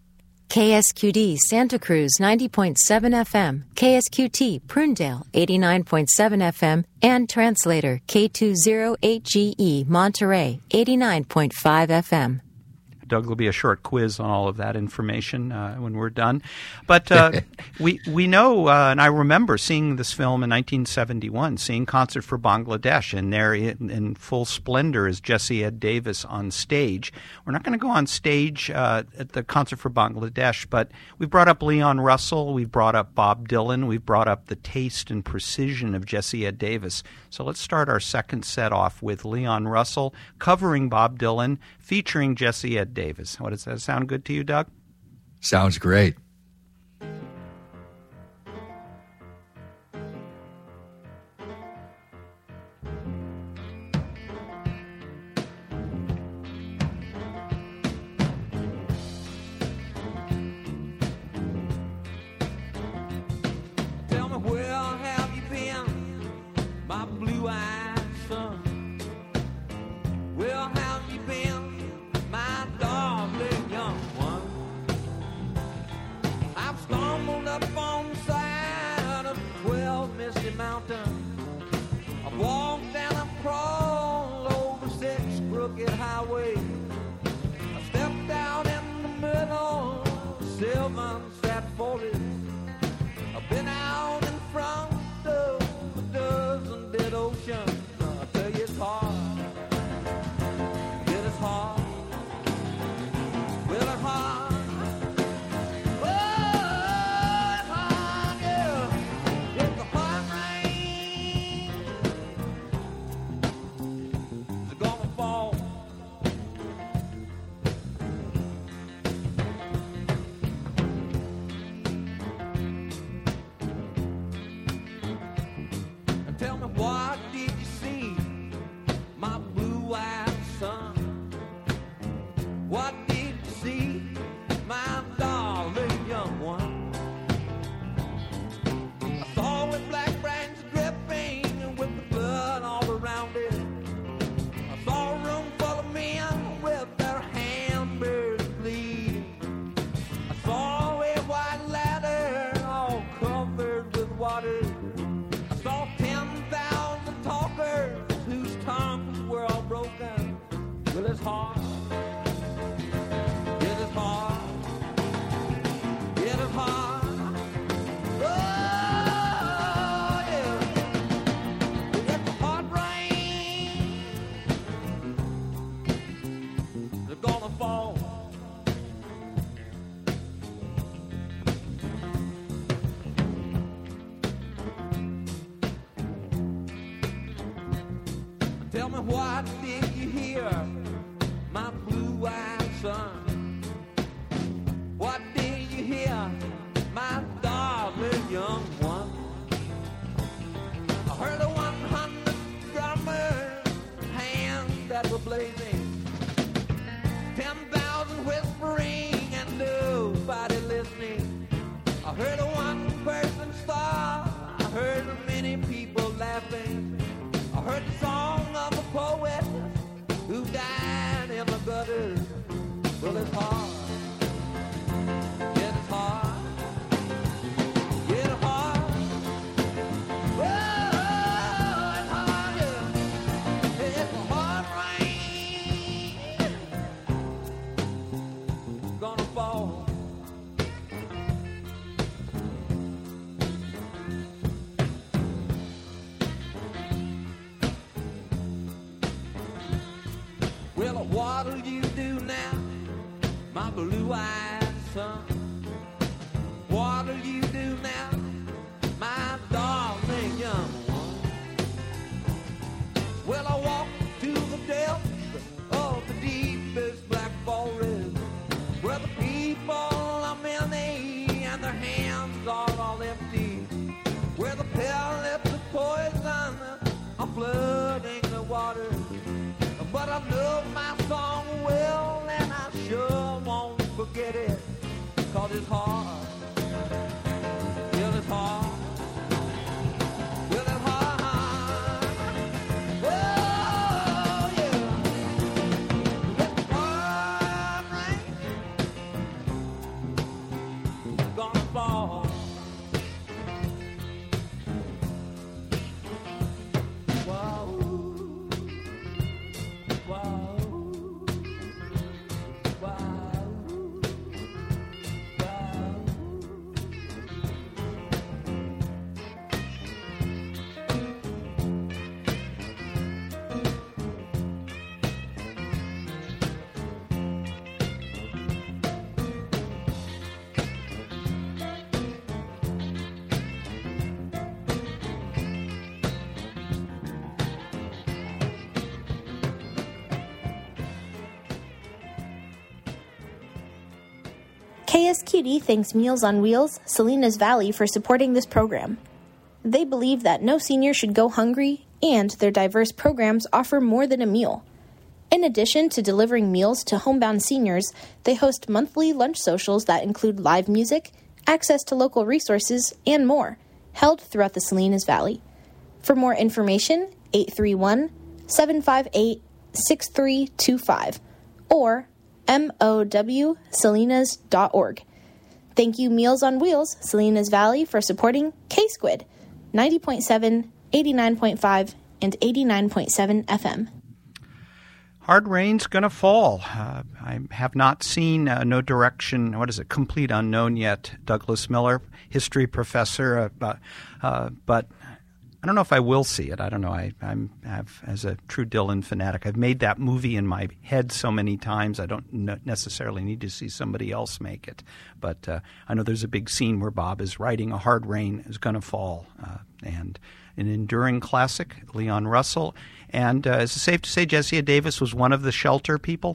K S Q D Santa Cruz ninety point seven F M, K S Q T Prunedale eighty-nine point seven F M, and translator K two oh eight G E Monterey eighty-nine point five F M. Doug, will be a short quiz on all of that information uh, when we're done. But uh, we we know, uh, and I remember seeing this film in nineteen seventy-one, seeing Concert for Bangladesh, and there in, in full splendor is Jesse Ed Davis on stage. We're not going to go on stage uh, at the Concert for Bangladesh, but we've brought up Leon Russell, we've brought up Bob Dylan, we've brought up the taste and precision of Jesse Ed Davis. So let's start our second set off with Leon Russell covering Bob Dylan, featuring Jesse Ed Davis. What does that sound good to you, Doug? Sounds great. Tell me, where have you been, my blue-eyed son? Where have you been, my darling young one? I've stumbled up on the side of twelve misty mountains. I've walked and I've crawled over six crooked highways. I stepped out in the middle of seven sad forties. I've been out in front of a dozen dead oceans. I tell you it's hard. It is hard. Well, it's hard. Oh, it's hard, yeah. It's a hard rain. It's gonna fall. And tell me, what did you see, my blue-eyed son? What did you see, my darling young one? I saw with black brains dripping with the blood all around it. I saw a room full of men with their handbells bleeding. I saw a white ladder all covered with water. I saw ten thousand talkers whose tongues were all broken. Well, it's hard. It is hard. It is hard. Oh, yeah. It's a hard rain. They're gonna fall. Tell me, what did you hear, my blue-eyed son? What did you hear, my darling young one? I heard a one hundred drummers, hands that were blazing, ten thousand whispering and nobody listening. I heard a one-person star, I heard many people laughing. I heard the song of a poet who died in the gutters. Well, it's hard. It is hard. It is hard. Oh, it's hard, yeah. It's a hard rain. Gonna fall. Well, what'll you do now, my blue-eyed son? What'll you do now, my darling young one? Well, I walked to the depths of the deepest black forest, where the people are many and their hands are all empty, where the pellets of poison are flooding the water. But I love my song well, and I sure won't forget it, 'cause it's hard. Yeah, it's hard. Well, it's hard. Oh, yeah. It's hard, right? K S Q D thanks Meals on Wheels, Salinas Valley, for supporting this program. They believe that no senior should go hungry, and their diverse programs offer more than a meal. In addition to delivering meals to homebound seniors, they host monthly lunch socials that include live music, access to local resources, and more, held throughout the Salinas Valley. For more information, eight three one, seven five eight, six three two five or m o w salinas dot org. Thank you, Meals on Wheels, Salinas Valley, for supporting K-Squid, ninety point seven, eighty-nine point five, and eighty-nine point seven F M. Hard rain's going to fall. Uh, I have not seen uh, No Direction, what is it, Complete Unknown yet, Douglas Miller, history professor, uh, but, uh, but I don't know if I will see it. I don't know. I I'm, have, as a true Dylan fanatic, I've made that movie in my head so many times, I don't n- necessarily need to see somebody else make it. But uh, I know there's a big scene where Bob is writing A Hard Rain is Going to Fall, uh, and an enduring classic, Leon Russell. And uh, is it safe to say Jesse Davis was one of the Shelter people?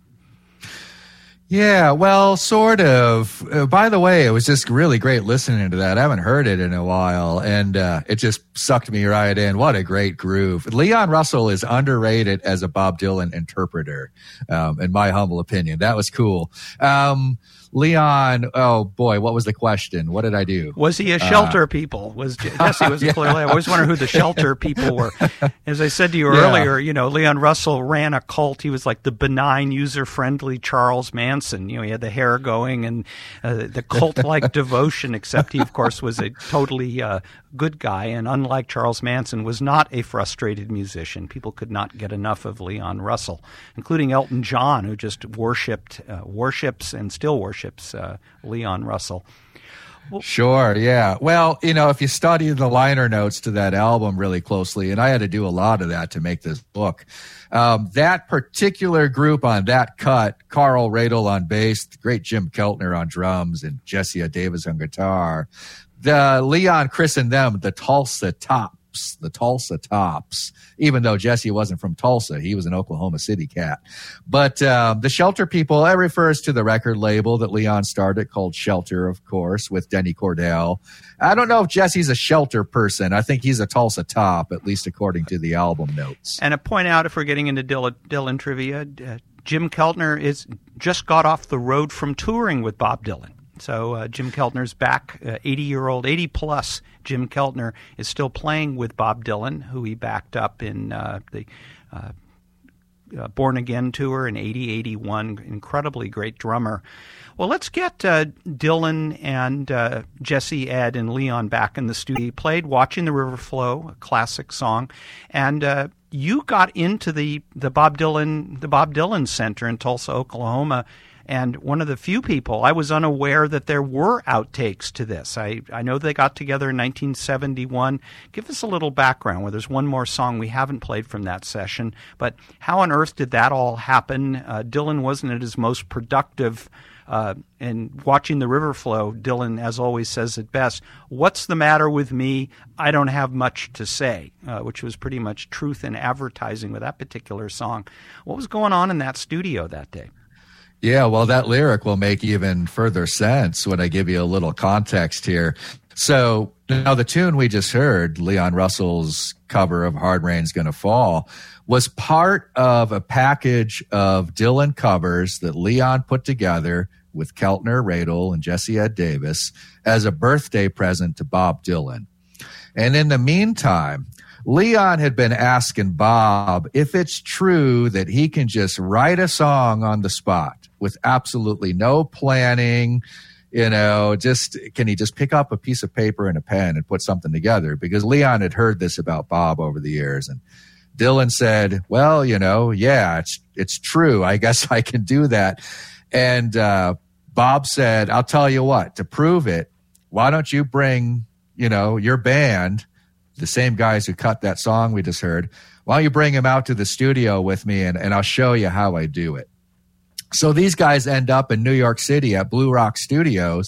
Yeah, well, sort of. Uh, by the way, it was just really great listening to that. I haven't heard it in a while, and uh, it just sucked me right in. What a great groove. Leon Russell is underrated as a Bob Dylan interpreter, um, in my humble opinion. That was cool. Um, Leon, oh boy, what was the question? What did I do? Was he a Shelter uh, people? Was Jesse was yeah. clearly. I always wonder who the Shelter people were. As I said to you yeah. earlier, you know, Leon Russell ran a cult. He was like the benign, user-friendly Charles Manson. You know, he had the hair going and uh, the cult-like devotion, except he, of course, was a totally uh, good guy, and unlike Charles Manson, was not a frustrated musician. People could not get enough of Leon Russell, including Elton John, who just worshipped, uh, worships and still worships Uh, Leon Russell. Well, sure, yeah. Well, you know, if you study the liner notes to that album really closely, and I had to do a lot of that to make this book, um, that particular group on that cut, Carl Radel on bass, the great Jim Keltner on drums, and Jesse Davis on guitar, the Leon christened them the Tulsa Tops, the Tulsa Tops, even though Jesse wasn't from Tulsa. He was an Oklahoma City cat. But um, the Shelter people, that refers to the record label that Leon started called Shelter, of course, with Denny Cordell. I don't know if Jesse's a Shelter person. I think he's a Tulsa Top, at least according to the album notes. And to point out, if we're getting into Dylan, Dylan trivia, uh, Jim Keltner is just got off the road from touring with Bob Dylan. So uh, Jim Keltner's back, uh, eighty-year-old, eighty-plus Jim Keltner is still playing with Bob Dylan, who he backed up in uh, the uh, uh, Born Again tour in eighty, eighty-one. Incredibly great drummer. Well, let's get uh, Dylan and uh, Jesse, Ed, and Leon back in the studio. He played Watching the River Flow, a classic song, and uh, you got into the, the Bob Dylan the Bob Dylan Center in Tulsa, Oklahoma. And one of the few people, I was unaware that there were outtakes to this. I, I know they got together in nineteen seventy-one. Give us a little background, where there's one more song we haven't played from that session. But how on earth did that all happen? Uh, Dylan wasn't at his most productive. Uh, and Watching the River Flow, Dylan, as always, says it best, "What's the matter with me? I don't have much to say," uh, which was pretty much truth in advertising with that particular song. What was going on in that studio that day? Yeah, well, that lyric will make even further sense when I give you a little context here. So now the tune we just heard, Leon Russell's cover of Hard Rain's Gonna Fall, was part of a package of Dylan covers that Leon put together with Keltner, Radel, and Jesse Ed Davis as a birthday present to Bob Dylan. And in the meantime, Leon had been asking Bob if it's true that he can just write a song on the spot with absolutely no planning, you know, just can he just pick up a piece of paper and a pen and put something together? Because Leon had heard this about Bob over the years. And Dylan said, well, you know, yeah, it's it's true. I guess I can do that. And uh, Bob said, I'll tell you what, to prove it, why don't you bring, you know, your band, the same guys who cut that song we just heard, why don't you bring them out to the studio with me and, and I'll show you how I do it. So these guys end up in New York City at Blue Rock Studios,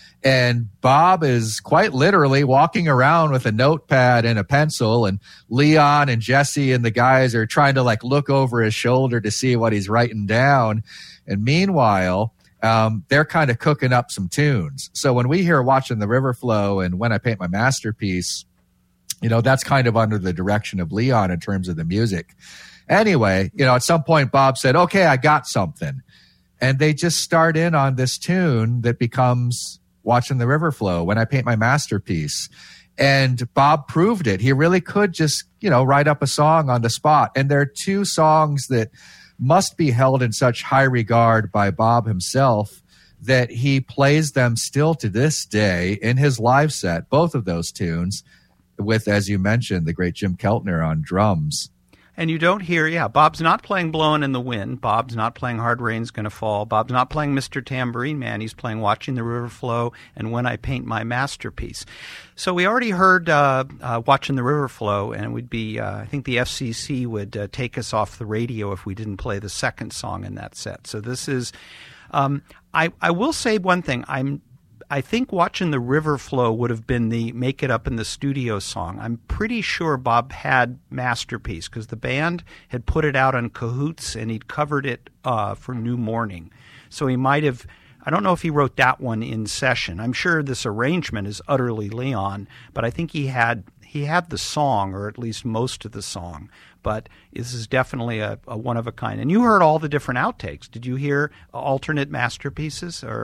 and Bob is quite literally walking around with a notepad and a pencil, and Leon and Jesse and the guys are trying to like look over his shoulder to see what he's writing down. And meanwhile, um, they're kind of cooking up some tunes. So when we hear Watching the River Flow and When I Paint My Masterpiece, you know, that's kind of under the direction of Leon in terms of the music. Anyway, you know, at some point, Bob said, okay, I got something. And they just start in on this tune that becomes Watching the River Flow, When I Paint My Masterpiece. And Bob proved it. He really could just, you know, write up a song on the spot. And there are two songs that must be held in such high regard by Bob himself that he plays them still to this day in his live set, both of those tunes, with, as you mentioned, the great Jim Keltner on drums. And you don't hear, yeah, Bob's not playing Blowin' in the Wind. Bob's not playing Hard Rain's Gonna Fall. Bob's not playing Mister Tambourine Man. He's playing Watching the River Flow and When I Paint My Masterpiece. So we already heard uh, uh, Watching the River Flow, and it would be, uh, I think the F C C would uh, take us off the radio if we didn't play the second song in that set. So this is, um, I, I will say one thing. I'm I think Watching the River Flow would have been the Make It Up in the Studio song. I'm pretty sure Bob had Masterpiece because the band had put it out on Cahoots and he'd covered it uh, for New Morning. So he might have, I don't know if he wrote that one in session. I'm sure this arrangement is utterly Leon, but I think he had he had the song, or at least most of the song. But this is definitely a, a one of a kind. And you heard all the different outtakes. Did you hear alternate masterpieces or?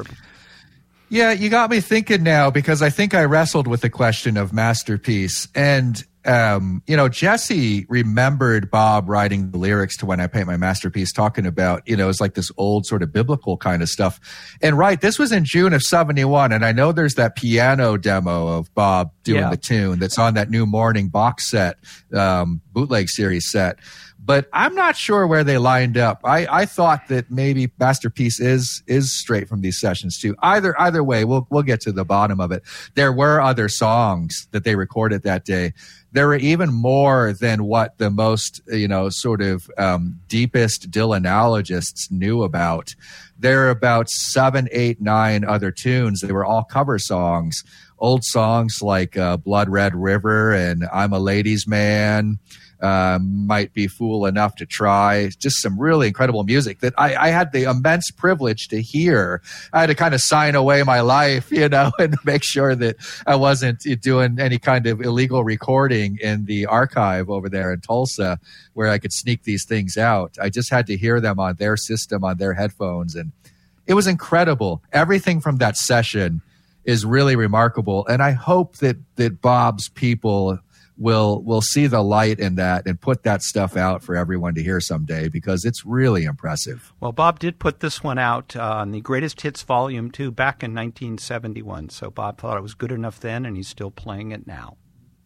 Yeah, you got me thinking now because I think I wrestled with the question of masterpiece. And, um, you know, Jesse remembered Bob writing the lyrics to When I Paint My Masterpiece, talking about, you know, it's like this old sort of biblical kind of stuff. And right, this was in June of seventy-one. And I know there's that piano demo of Bob doing yeah. the tune that's on that New Morning box set, um, bootleg series set. But I'm not sure where they lined up. I, I thought that maybe Masterpiece is is straight from these sessions too. Either either way, we'll we'll get to the bottom of it. There were other songs that they recorded that day. There were even more than what the most, you know, sort of um, deepest Dylanologists knew about. There are about seven, eight, nine other tunes. They were all cover songs, old songs like uh, Blood Red River and I'm a Ladies' Man. Uh, might be fool enough to try. Just some really incredible music that I, I had the immense privilege to hear. I had to kind of sign away my life, you know, and make sure that I wasn't doing any kind of illegal recording in the archive over there in Tulsa where I could sneak these things out. I just had to hear them on their system, on their headphones. And it was incredible. Everything from that session is really remarkable. And I hope that, that Bob's people will will see the light in that and put that stuff out for everyone to hear someday because it's really impressive. Well, Bob did put this one out uh, on the Greatest Hits Volume two back in nineteen seventy-one. So Bob thought it was good enough then, and he's still playing it now.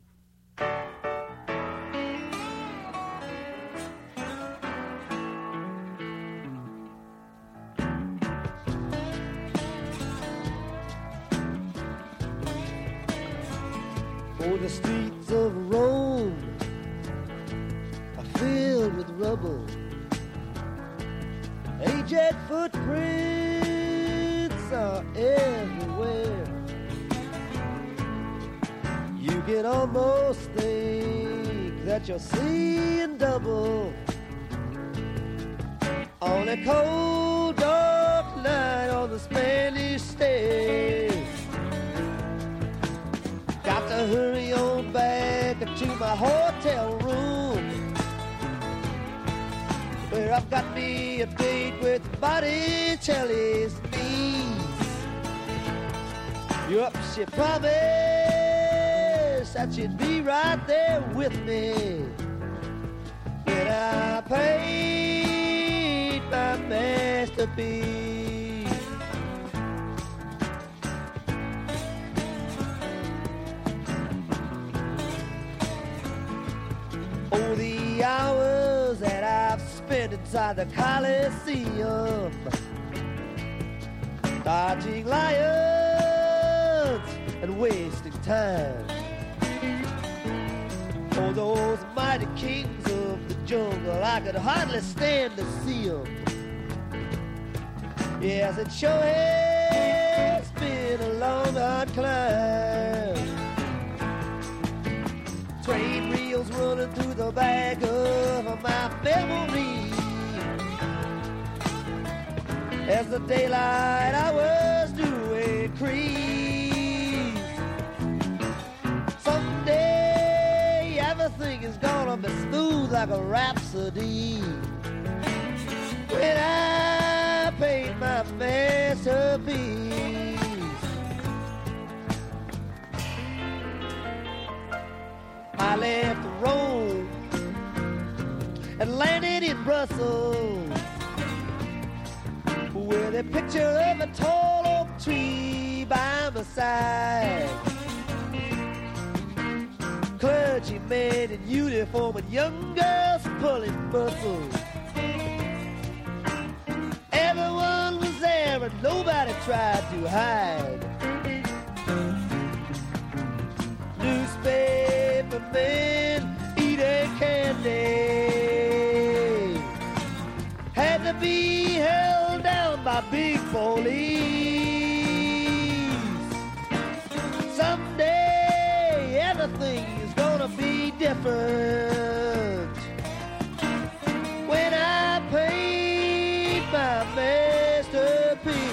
Oh, the streets of Rome are filled with rubble. Aged footprints are everywhere. You can almost think that you're seeing double on a cold, dark night on the Spanish stage. Got to hurry on back to my hotel room, where I've got me a date with Botticelli's niece. Yup, she promised that she'd be right there with me when I paint my masterpiece. Oh, the hours that I've spent inside the Coliseum, dodging lions and wasting time. Oh, those mighty kings of the jungle, I could hardly stand to see them. Yes, it sure has been a long, hard climb. Train wheels running through the back of my memory. as the daylight I was doing crease. Someday everything is gonna be smooth like a rhapsody when I paint my masterpiece. I left Rome and landed in Brussels, with a picture of a tall oak tree by my side. Clergymen in uniform and young girls pulling muscles. Everyone was there and nobody tried to hide. Newspaper men eating candy had to be held down by big police. Someday everything is gonna be different when I paint my masterpiece.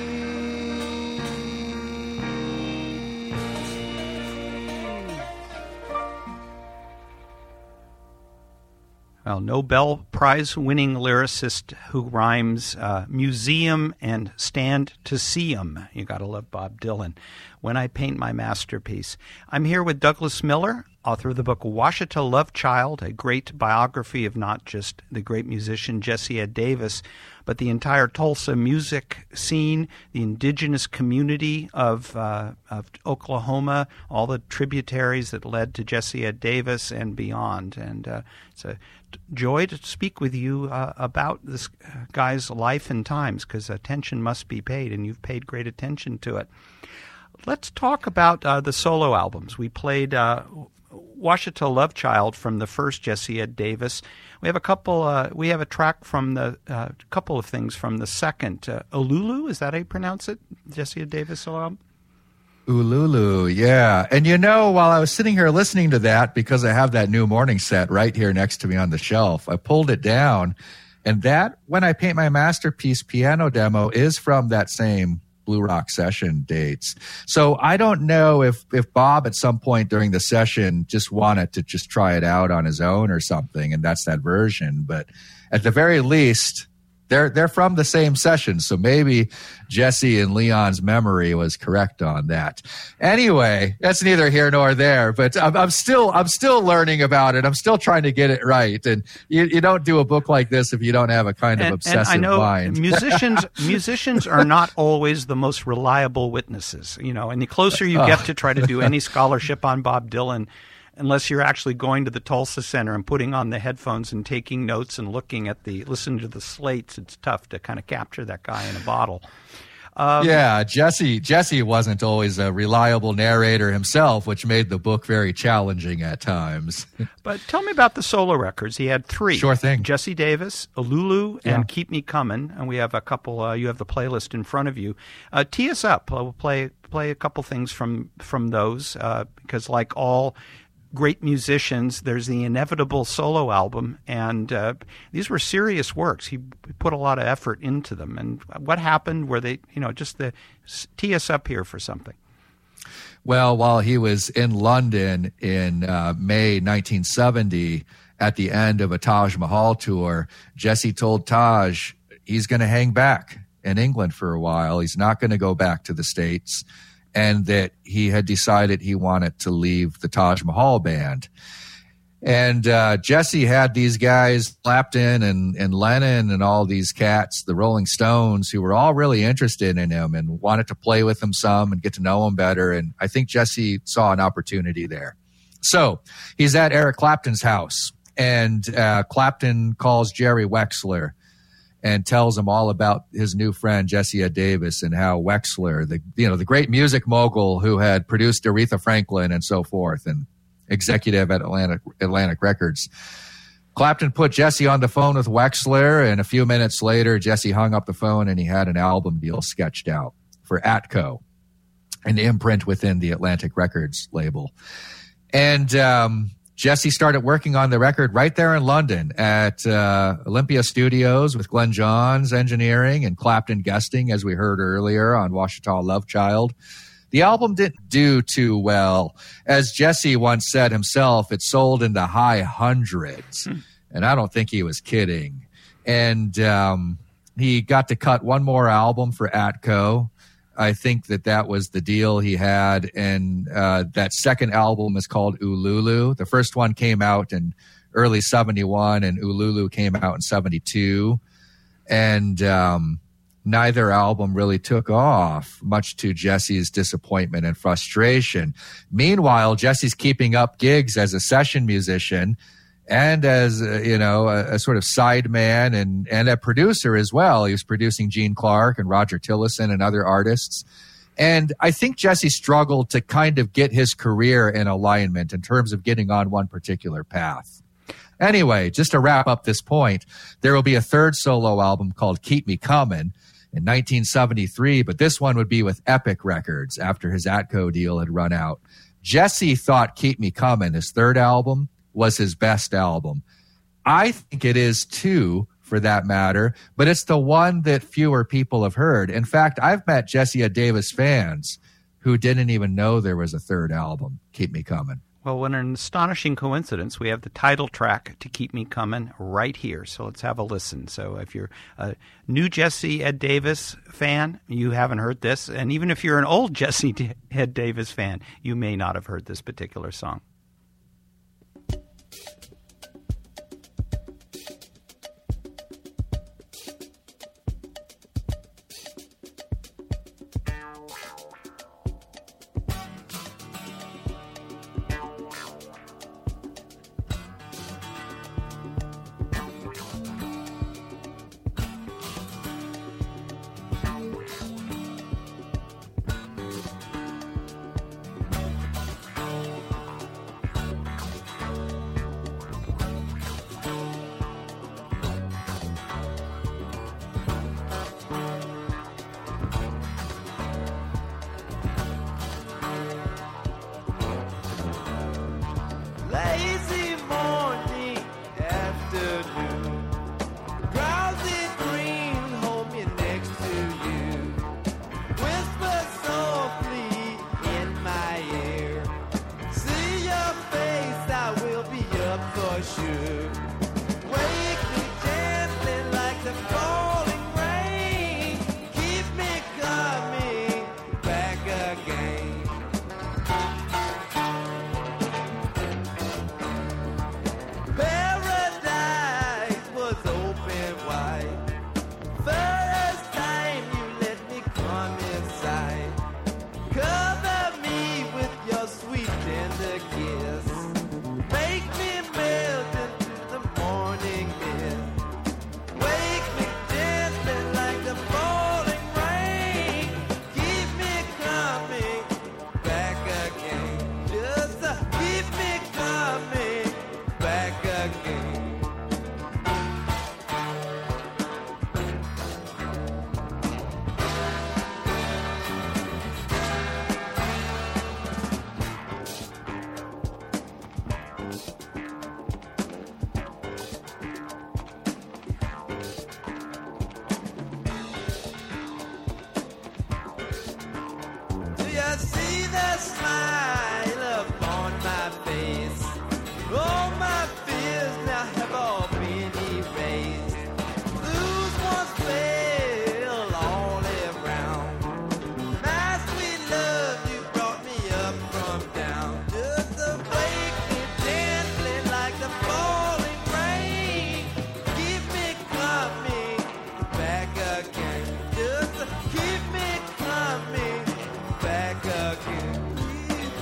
Well, Nobel Prize-winning lyricist who rhymes uh, museum and stand to see 'em. You got to love Bob Dylan. When I Paint My Masterpiece. I'm here with Douglas Miller, author of the book Washita Love Child, a great biography of not just the great musician Jesse Ed Davis, but the entire Tulsa music scene, the indigenous community of, uh, of Oklahoma, all the tributaries that led to Jesse Ed Davis and beyond. And uh, it's a joy to speak with you uh, about this guy's life and times, because attention must be paid, and you've paid great attention to it. Let's talk about uh, the solo albums. We played uh, Washita Love Child from the first Jesse Ed Davis. We have a couple. Uh, we have a track from the uh, couple of things from the second. Uh, Ululu, is that how you pronounce it? Jesse Ed Davis solo album. Ululu, yeah. And you know, while I was sitting here listening to that, because I have that new morning set right here next to me on the shelf, I pulled it down, and that When I Paint My Masterpiece piano demo is from that same Blue Rock session dates. So I don't know if if Bob at some point during the session just wanted to just try it out on his own or something, and that's that version. But at the very least, they're they're from the same session. So maybe Jesse and Leon's memory was correct on that. Anyway, that's neither here nor there. But I'm, I'm still I'm still learning about it. I'm still trying to get it right. And you, you don't do a book like this if you don't have a kind of and, obsessive and I know mind. musicians musicians are not always the most reliable witnesses. You know, and the closer you get to try to do any scholarship on Bob Dylan, unless you're actually going to the Tulsa Center and putting on the headphones and taking notes and looking at the, listening to the slates, it's tough to kind of capture that guy in a bottle. Um, yeah, Jesse Jesse wasn't always a reliable narrator himself, which made the book very challenging at times. But tell me about the solo records. He had three. Sure thing. Jesse Davis, Ululu, Yeah. and Keep Me Comin'. And we have a couple, uh, you have the playlist in front of you. Uh, tee us up. We'll play, play a couple things from, from those, uh, because like all great musicians, there's the inevitable solo album, and uh, these were serious works. He put a lot of effort into them. And what happened? Were they, you know, just the tee us up here for something? Well, while he was in London in uh, May nineteen seventy, at the end of a Taj Mahal tour, Jesse told Taj he's going to hang back in England for a while. He's not going to go back to the States. And that he had decided he wanted to leave the Taj Mahal band. And uh, Jesse had these guys, Clapton and, and Lennon and all these cats, the Rolling Stones, who were all really interested in him and wanted to play with him some and get to know him better. And I think Jesse saw an opportunity there. So he's at Eric Clapton's house, and uh, Clapton calls Jerry Wexler and tells him all about his new friend Jesse Ed Davis and how Wexler, the you know the great music mogul who had produced Aretha Franklin and so forth, and executive at Atlantic Atlantic Records. Clapton put Jesse on the phone with Wexler, and a few minutes later, Jesse hung up the phone and he had an album deal sketched out for Atco, an imprint within the Atlantic Records label. And um, Jesse started working on the record right there in London at uh, Olympia Studios with Glenn Johns engineering and Clapton guesting, as we heard earlier on Washita Love Child. The album didn't do too well. As Jesse once said himself, it sold in the high hundreds. Hmm. And I don't think he was kidding. And um, he got to cut one more album for Atco. I think that that was the deal he had. And uh, that second album is called Ululu. The first one came out in early seventy-one, and Ululu came out in seventy-two. And um, neither album really took off, much to Jesse's disappointment and frustration. Meanwhile, Jesse's keeping up gigs as a session musician and as, uh, you know, a, a sort of sideman and, and a producer as well. He was producing Gene Clark and Roger Tillotson and other artists. And I think Jesse struggled to kind of get his career in alignment in terms of getting on one particular path. Anyway, just to wrap up this point, there will be a third solo album called Keep Me Comin' in nineteen seventy-three, but this one would be with Epic Records after his Atco deal had run out. Jesse thought Keep Me Comin', his third album, was his best album. I think it is too, for that matter, but it's the one that fewer people have heard. In fact, I've met Jesse Ed Davis fans who didn't even know there was a third album, Keep Me Comin'. Well, what an astonishing coincidence. We have the title track to Keep Me Comin' right here. So let's have a listen. So if you're a new Jesse Ed Davis fan, you haven't heard this. And even if you're an old Jesse Ed Davis fan, you may not have heard this particular song. Keep me coming back again.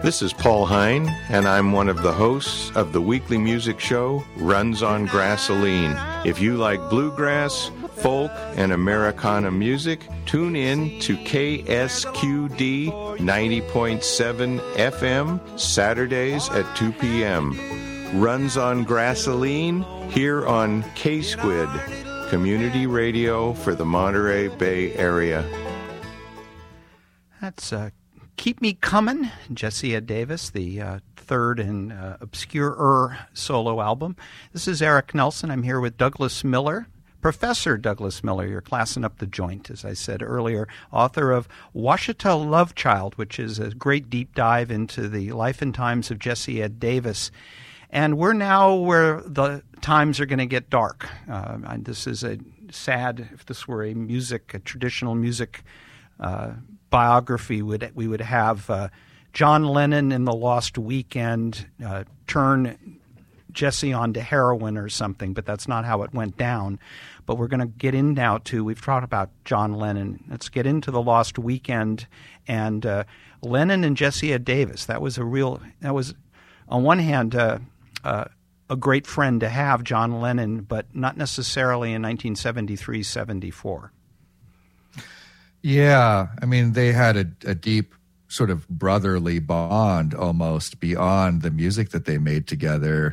This is Paul Hine, and I'm one of the hosts of the weekly music show Runs on Grassoline. If you like bluegrass, folk, and Americana music, tune in to K S Q D ninety point seven F M Saturdays at two p.m. Runs on Grassoline here on K-Squid, community radio for the Monterey Bay Area. That's uh, Keep Me Comin', Jesse Ed Davis, the uh, third and uh, obscure solo album. This is Eric Nelson. I'm here with Douglas Miller, Professor Douglas Miller. You're classing up the joint, as I said earlier, author of Washita Love Child, which is a great deep dive into the life and times of Jesse Ed Davis. And we're now where the times are going to get dark. Uh, and this is a sad, if this were a music, a traditional music uh, biography, would we would have uh, John Lennon in The Lost Weekend uh, turn Jesse onto heroin or something, but that's not how it went down. But we're going to get in now to, we've talked about John Lennon. Let's get into The Lost Weekend and uh, Lennon and Jesse Ed Davis. That was a real, that was on one hand, uh, Uh, a great friend to have, John Lennon, but not necessarily in nineteen seventy-three seventy-four. Yeah, I mean, they had a, a deep sort of brotherly bond almost beyond the music that they made together.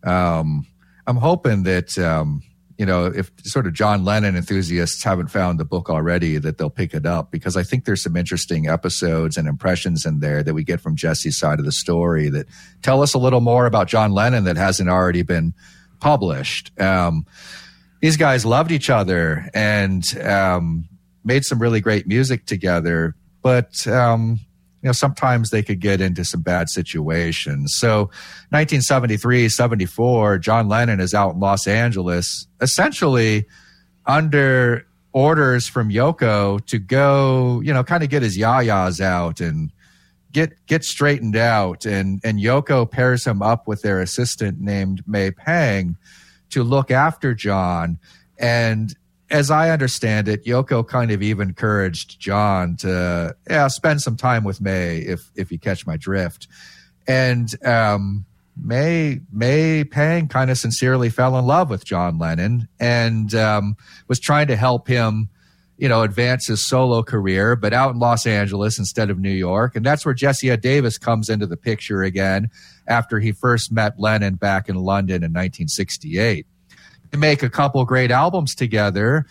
Um, I'm hoping that, um, you know, if sort of John Lennon enthusiasts haven't found the book already, that they'll pick it up, because I think there's some interesting episodes and impressions in there that we get from Jesse's side of the story that tell us a little more about John Lennon that hasn't already been published. Um, these guys loved each other and um, made some really great music together, but um, you know, sometimes they could get into some bad situations. So nineteen seventy-three, seventy-four, John Lennon is out in Los Angeles, essentially under orders from Yoko to go, you know, kind of get his yayas out and get get straightened out. And, and Yoko pairs him up with their assistant named May Pang to look after John. And as I understand it, Yoko kind of even encouraged John to yeah, spend some time with May, if if you catch my drift. And um, May May Pang kind of sincerely fell in love with John Lennon and um, was trying to help him, you know, advance his solo career, but out in Los Angeles instead of New York. And that's where Jesse Ed Davis comes into the picture again after he first met Lennon back in London in nineteen sixty-eight. They make a couple great albums together,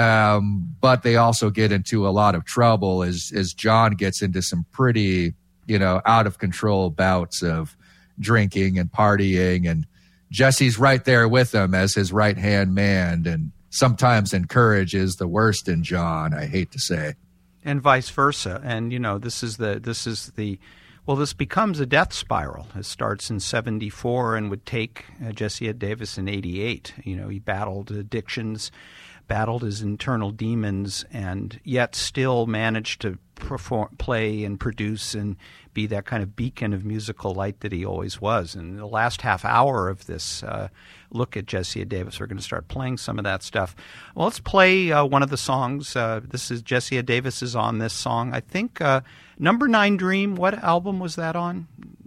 um, but they also get into a lot of trouble as as John gets into some pretty, you know, out of control bouts of drinking and partying, and Jesse's right there with him as his right hand man, and sometimes encourages the worst in John, I hate to say, and vice versa. And you know, this is the this is the Well, this becomes a death spiral. It starts in seventy-four and would take uh, Jesse Ed Davis in eighty-eight. You know, he battled addictions, battled his internal demons, and yet still managed to perform, play and produce and be that kind of beacon of musical light that he always was. And the last half hour of this uh, look at Jesse Ed Davis, we're going to start playing some of that stuff. Well, let's play uh, one of the songs. Uh, this is Jesse Ed Davis is on this song. I think uh, Number Nine Dream, what album was that on?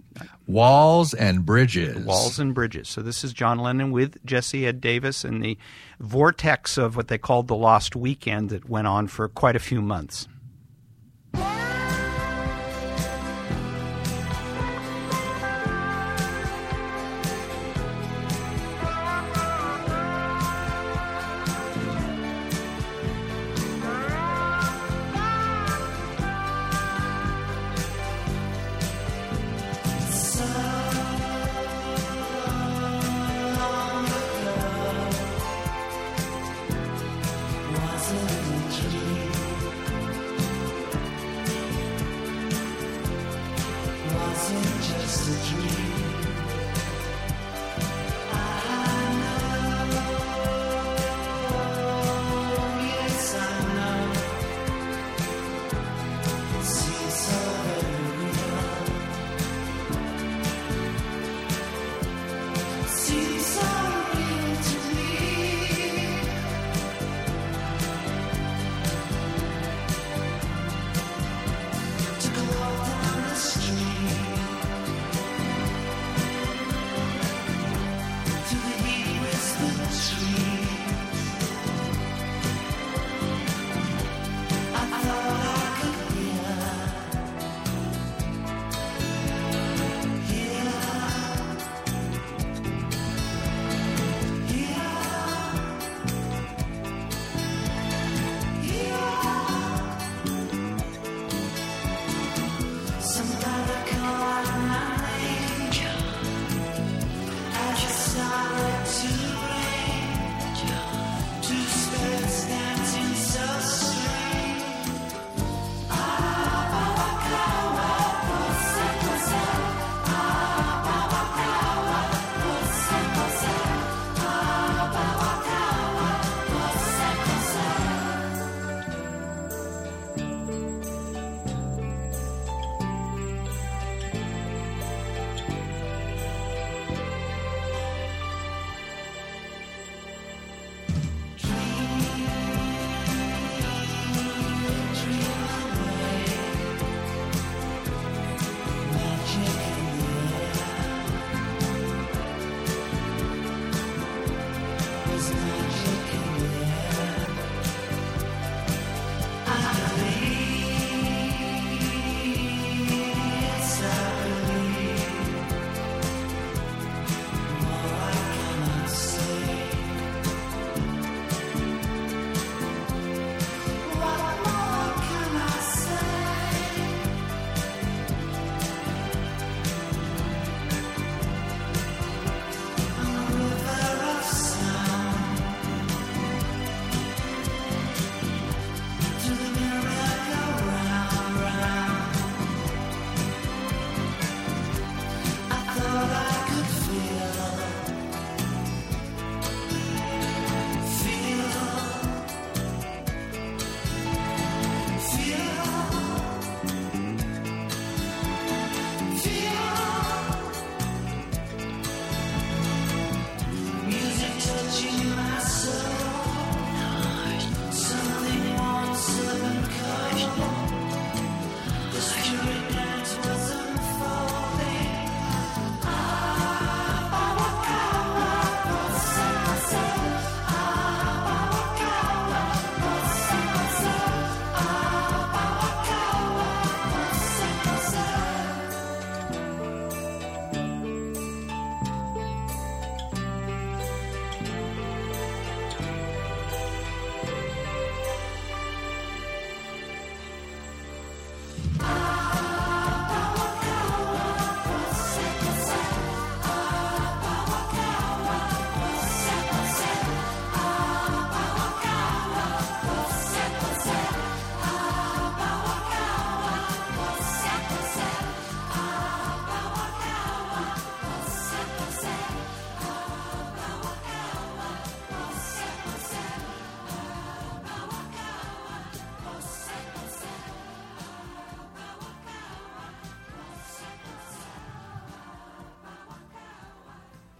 Walls and Bridges. Walls and Bridges. So this is John Lennon with Jesse Ed Davis in the vortex of what they called the Lost Weekend that went on for quite a few months. Was it a dream?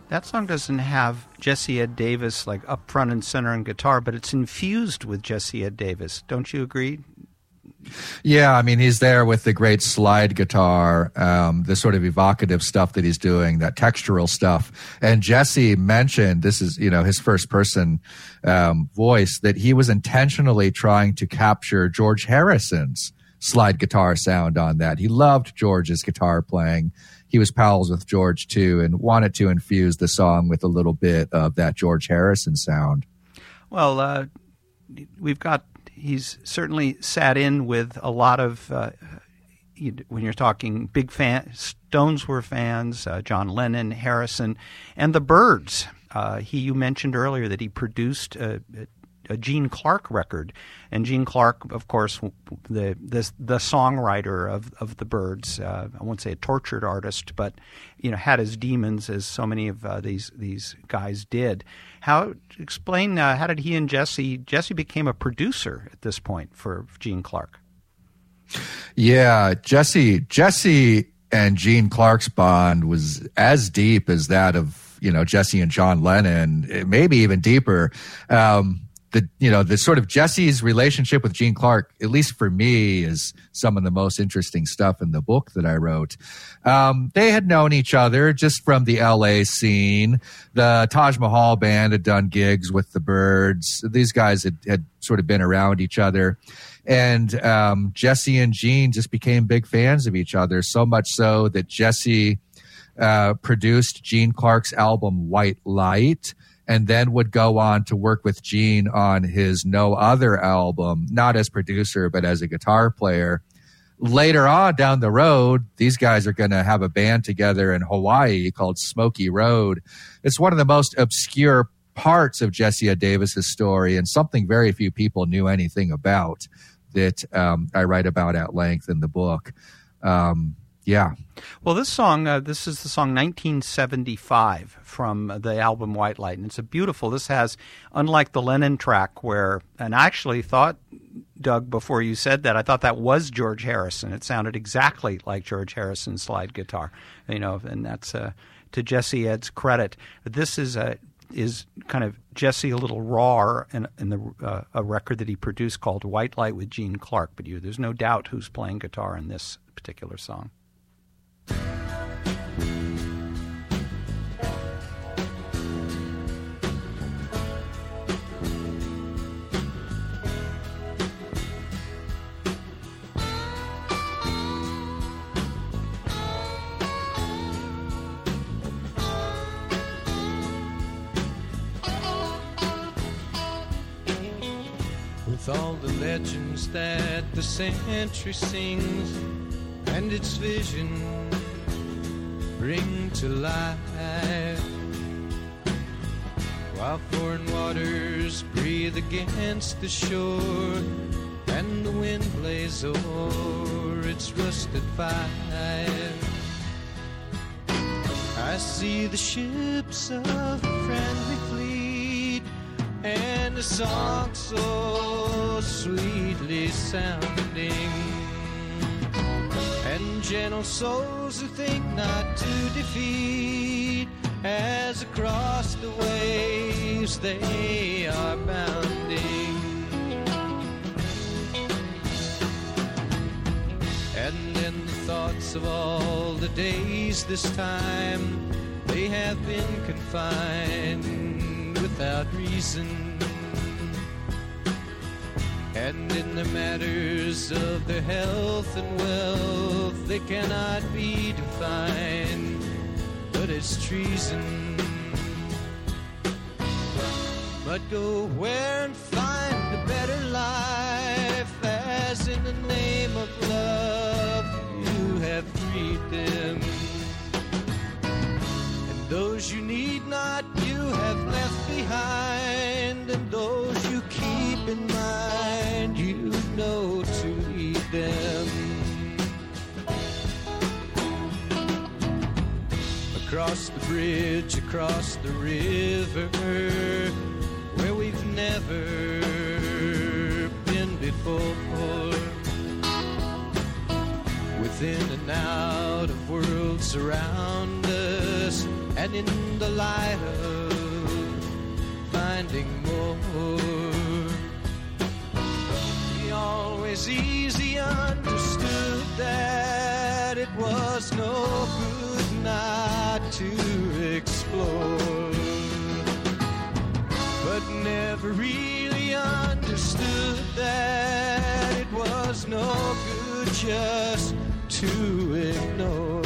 That song doesn't have Jesse Ed Davis like up front and center on guitar, but it's infused with Jesse Ed Davis. Don't you agree? Yeah, I mean, he's there with the great slide guitar, um, the sort of evocative stuff that he's doing, that textural stuff. And Jesse mentioned, this is, you know, his first person um, voice, that he was intentionally trying to capture George Harrison's slide guitar sound on that. He loved George's guitar playing. He was pals with George too, and wanted to infuse the song with a little bit of that George Harrison sound. Well, uh, we've got, he's certainly sat in with a lot of, uh, you, when you're talking big fans, Stones were fans, uh, John Lennon, Harrison, and the Byrds. Uh, he, you mentioned earlier that he produced a, a a Gene Clark record, and Gene Clark, of course, the the, the songwriter of, of the Byrds. Uh, I won't say a tortured artist, but you know, had his demons, as so many of uh, these these guys did. How explain uh, how did he and Jesse Jesse became a producer at this point for Gene Clark? Yeah, Jesse Jesse and Gene Clark's bond was as deep as that of, you know, Jesse and John Lennon, maybe even deeper. Um, The, you know, the sort of Jesse's relationship with Gene Clark, at least for me, is some of the most interesting stuff in the book that I wrote. Um, they had known each other just from the L A scene. The Taj Mahal band had done gigs with the Byrds. These guys had, had sort of been around each other. And um, Jesse and Gene just became big fans of each other, so much so that Jesse uh, produced Gene Clark's album White Light, and then would go on to work with Gene on his No Other album, not as producer, but as a guitar player. Later on down the road, these guys are going to have a band together in Hawaii called Smoky Road. It's one of the most obscure parts of Jesse Ed Davis's story, and something very few people knew anything about, that um, I write about at length in the book. Um, Yeah. Well, this song, uh, this is the song nineteen seventy-five from the album White Light, and it's a beautiful, this has, unlike the Lennon track where, and I actually thought, Doug, before you said that, I thought that was George Harrison. It sounded exactly like George Harrison's slide guitar, you know, and that's uh, to Jesse Ed's credit. This is a, is kind of Jesse a little raw in, in the uh, a record that he produced called White Light with Gene Clark, but you, there's no doubt who's playing guitar in this particular song. With all the legends that the century sings and its vision bring to life, while foreign waters breathe against the shore and the wind plays o'er its rusted fire, I see the ships of a friendly fleet and a song so sweetly sounding, and gentle souls who think not to defeat, as across the waves they are bounding. And in the thoughts of all the days this time, they have been confined without reason, and in the matters of their health and wealth they cannot be defined, but it's treason. But go where and find a better life, as in the name of love you have freed them, and those you need not you have left behind, and those you keep in mind you know to lead them. Across the bridge, across the river, where we've never been before, within and out of worlds around us, and in the light of finding more, he always easy understood that it was no good not to explore, but never really understood that it was no good just to ignore.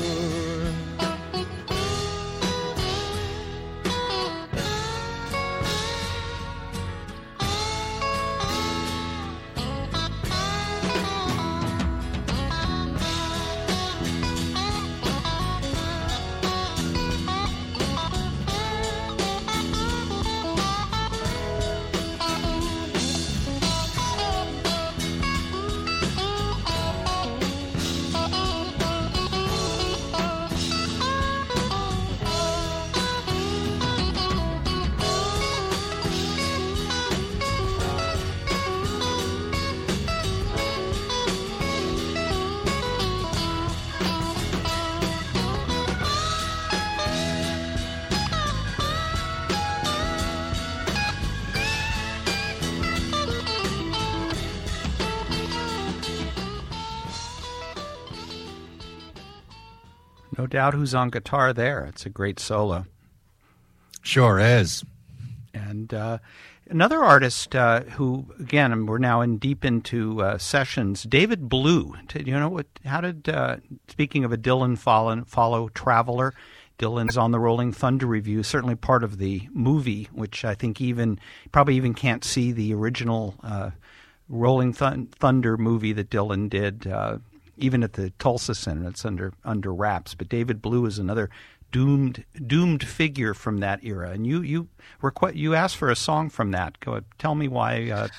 No doubt who's on guitar there. It's a great solo. Sure is. And uh, another artist uh, who, again, we're now in deep into uh, sessions, David Blue. Do you know what? How did, uh, speaking of a Dylan follow, follow traveler, Dylan's on the Rolling Thunder Review, certainly part of the movie, which I think even, probably even can't see the original uh, Rolling Thun- Thunder movie that Dylan did, uh, even at the Tulsa Center. It's under under wraps. But David Blue is another doomed doomed figure from that era. And you you requ- you asked for a song from that. Go tell me why. Uh...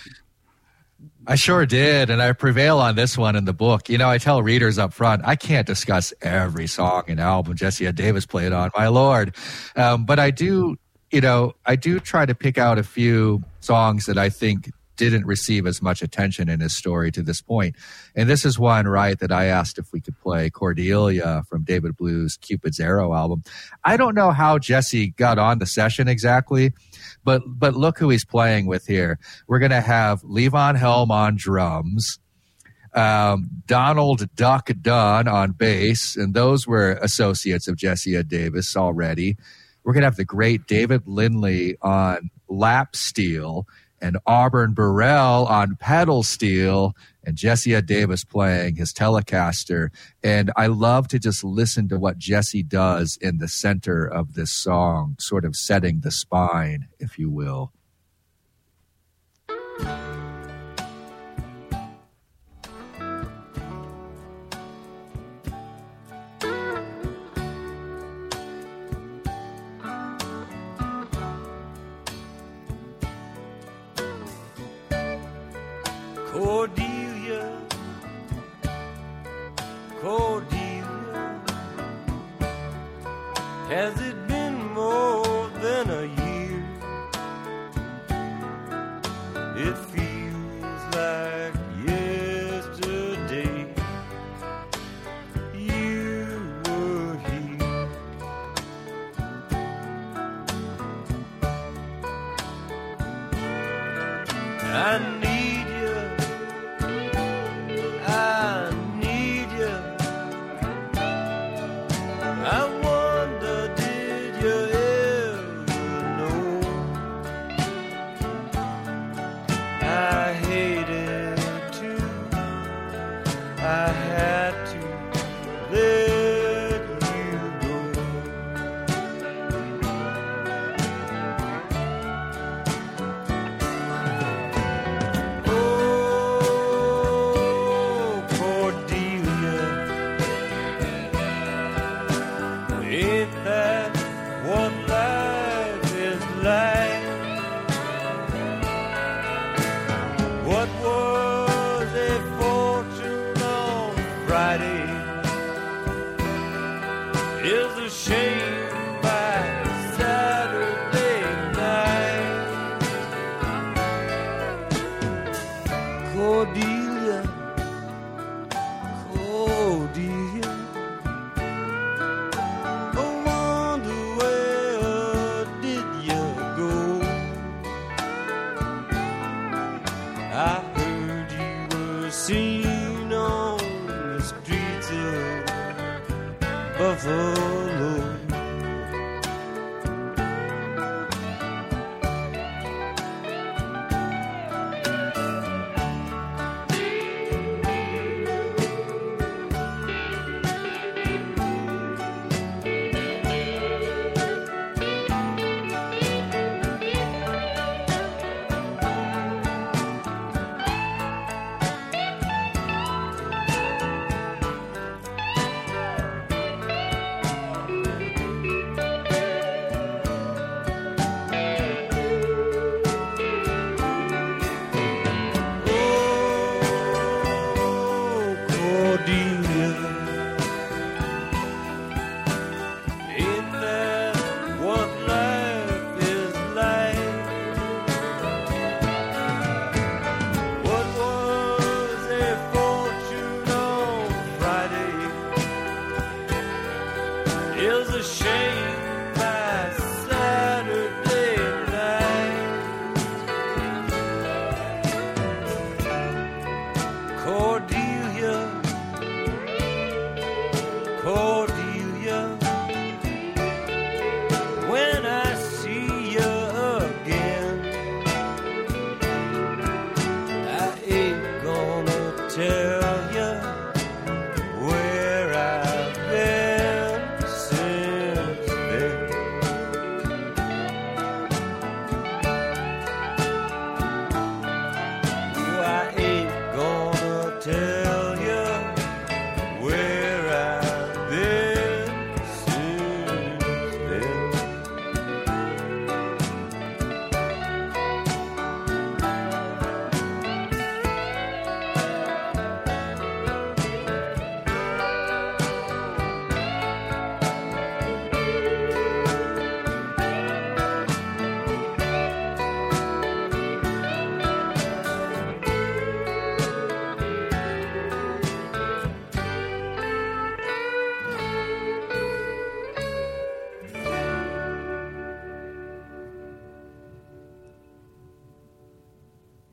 I sure did, and I prevail on this one in the book. You know, I tell readers up front, I can't discuss every song and album Jesse Ed Davis played on, my Lord. Um, but I do, you know, I do try to pick out a few songs that I think didn't receive as much attention in his story to this point. And this is one, right, that I asked if we could play, Cordelia from David Blue's Cupid's Arrow album. I don't know how Jesse got on the session exactly, but but look who he's playing with here. We're going to have Levon Helm on drums, um, Donald Duck Dunn on bass, and those were associates of Jesse Ed Davis already. We're going to have the great David Lindley on lap steel, and Auburn Burrell on pedal steel, and Jesse Ed Davis playing his Telecaster. And I love to just listen to what Jesse does in the center of this song, sort of setting the spine, if you will. Cordelia, Cordelia, has it been more than a year? It feels like yesterday you were here. I need you, I need you. I wonder, did you ever know? I hated to, I had to let you go.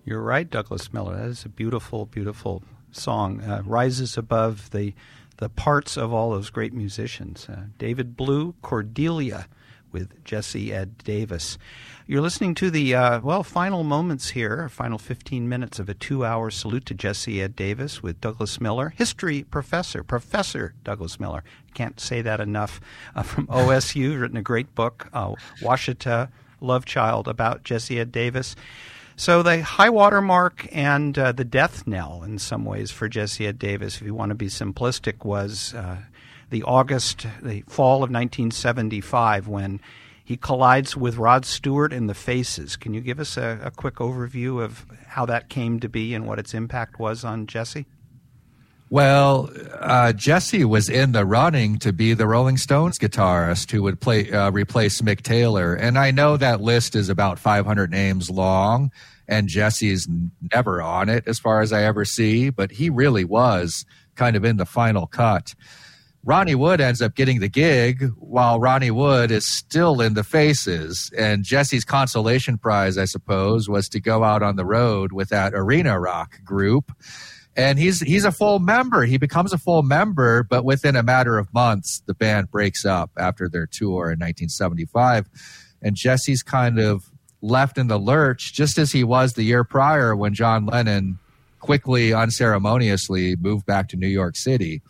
You're right, Douglas Miller. That is a beautiful, beautiful song. Uh, rises above the the parts of all those great musicians. Uh, David Blue, Cordelia, with Jesse Ed Davis. You're listening to the, uh, well, final moments here, final fifteen minutes of a two-hour salute to Jesse Ed Davis with Douglas Miller, history professor, Professor Douglas Miller. Can't say that enough. Uh, from O S U, written a great book, uh, Washita, Love Child, about Jesse Ed Davis. So the high water mark and uh, the death knell, in some ways, for Jesse Ed Davis, if you want to be simplistic, was uh, the August, the fall of nineteen seventy-five, when he collides with Rod Stewart in The Faces. Can you give us a, a quick overview of how that came to be and what its impact was on Jesse? Well, uh, Jesse was in the running to be the Rolling Stones guitarist who would play uh, replace Mick Taylor. And I know that list is about five hundred names long, and Jesse's never on it as far as I ever see, but he really was kind of in the final cut. Ronnie Wood ends up getting the gig while Ronnie Wood is still in The Faces. And Jesse's consolation prize, I suppose, was to go out on the road with that arena rock group. And he's he's a full member. He becomes a full member, but within a matter of months, the band breaks up after their tour in nineteen seventy-five. And Jesse's kind of left in the lurch, just as he was the year prior when John Lennon quickly, unceremoniously moved back to New York City.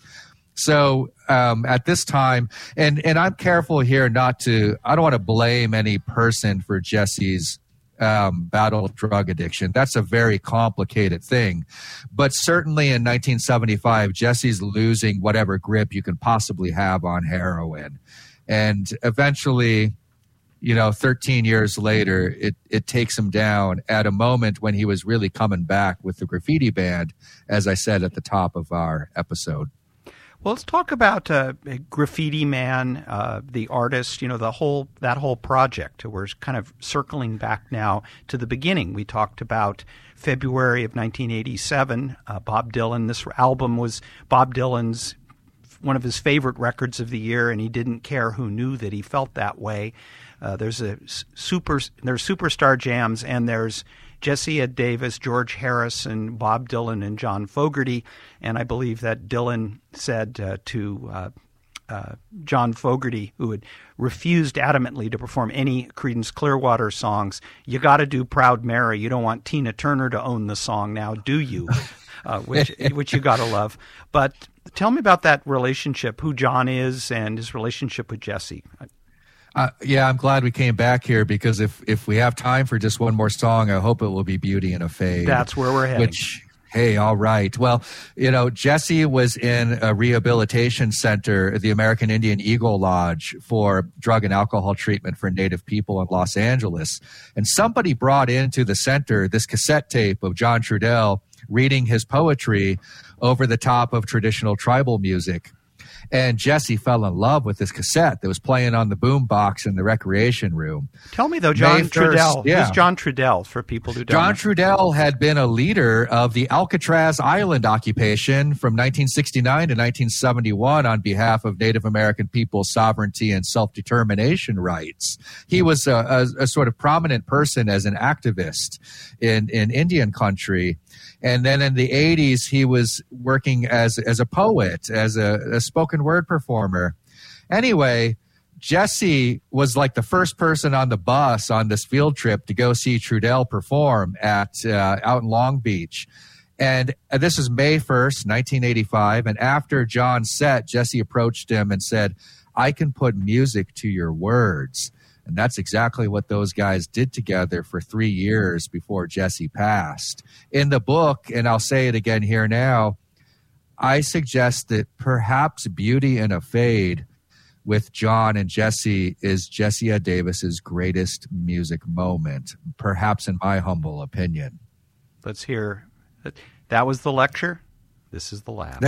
So um, at this time, and, and I'm careful here not to, I don't want to blame any person for Jesse's um, battle with drug addiction. That's a very complicated thing. But certainly in nineteen seventy-five, Jesse's losing whatever grip you can possibly have on heroin. And eventually, you know, thirteen years later, it, it takes him down at a moment when he was really coming back with the Graffiti Band, as I said at the top of our episode. Well, let's talk about uh, Graffiti Man, uh, the artist, you know, the whole that whole project. We're kind of circling back now to the beginning. We talked about February of nineteen eighty-seven. Uh, Bob Dylan, this album was Bob Dylan's, one of his favorite records of the year, and he didn't care who knew that he felt that way. Uh, there's a super, there's superstar jams, and there's Jesse Ed Davis, George Harrison, Bob Dylan, and John Fogerty. And I believe that Dylan said uh, to uh, uh, John Fogerty, who had refused adamantly to perform any Creedence Clearwater songs, "You got to do Proud Mary. You don't want Tina Turner to own the song now, do you?" uh, which which you got to love. But tell me about that relationship, who John is, and his relationship with Jesse. Uh, yeah, I'm glad we came back here, because if, if we have time for just one more song, I hope it will be Beauty in a Fade. That's where we're heading. Which, hey, all right. Well, you know, Jesse was in a rehabilitation center, the American Indian Eagle Lodge, for drug and alcohol treatment for Native people in Los Angeles. And somebody brought into the center this cassette tape of John Trudell reading his poetry over the top of traditional tribal music. And Jesse fell in love with this cassette that was playing on the boom box in the recreation room. Tell me, though, John Trudell. Yeah. Who's John Trudell, for people who don't John know? Trudell had been a leader of the Alcatraz Island occupation from nineteen sixty-nine to nineteen seventy-one on behalf of Native American people's sovereignty and self-determination rights. He was a, a, a sort of prominent person as an activist in, in Indian country. And then in the eighties, he was working as as a poet, as a, a spoken word performer. Anyway, Jesse was like the first person on the bus on this field trip to go see Trudell perform at uh, out in Long Beach. And uh, this is May first, nineteen eighty-five. And after John's set, Jesse approached him and said, "I can put music to your words." And that's exactly what those guys did together for three years before Jesse passed. In the book, and I'll say it again here now, I suggest that perhaps Beauty in a Fade with John and Jesse is Jesse Ed Davis's greatest music moment, perhaps in my humble opinion. Let's hear. That was the lecture. This is the lab.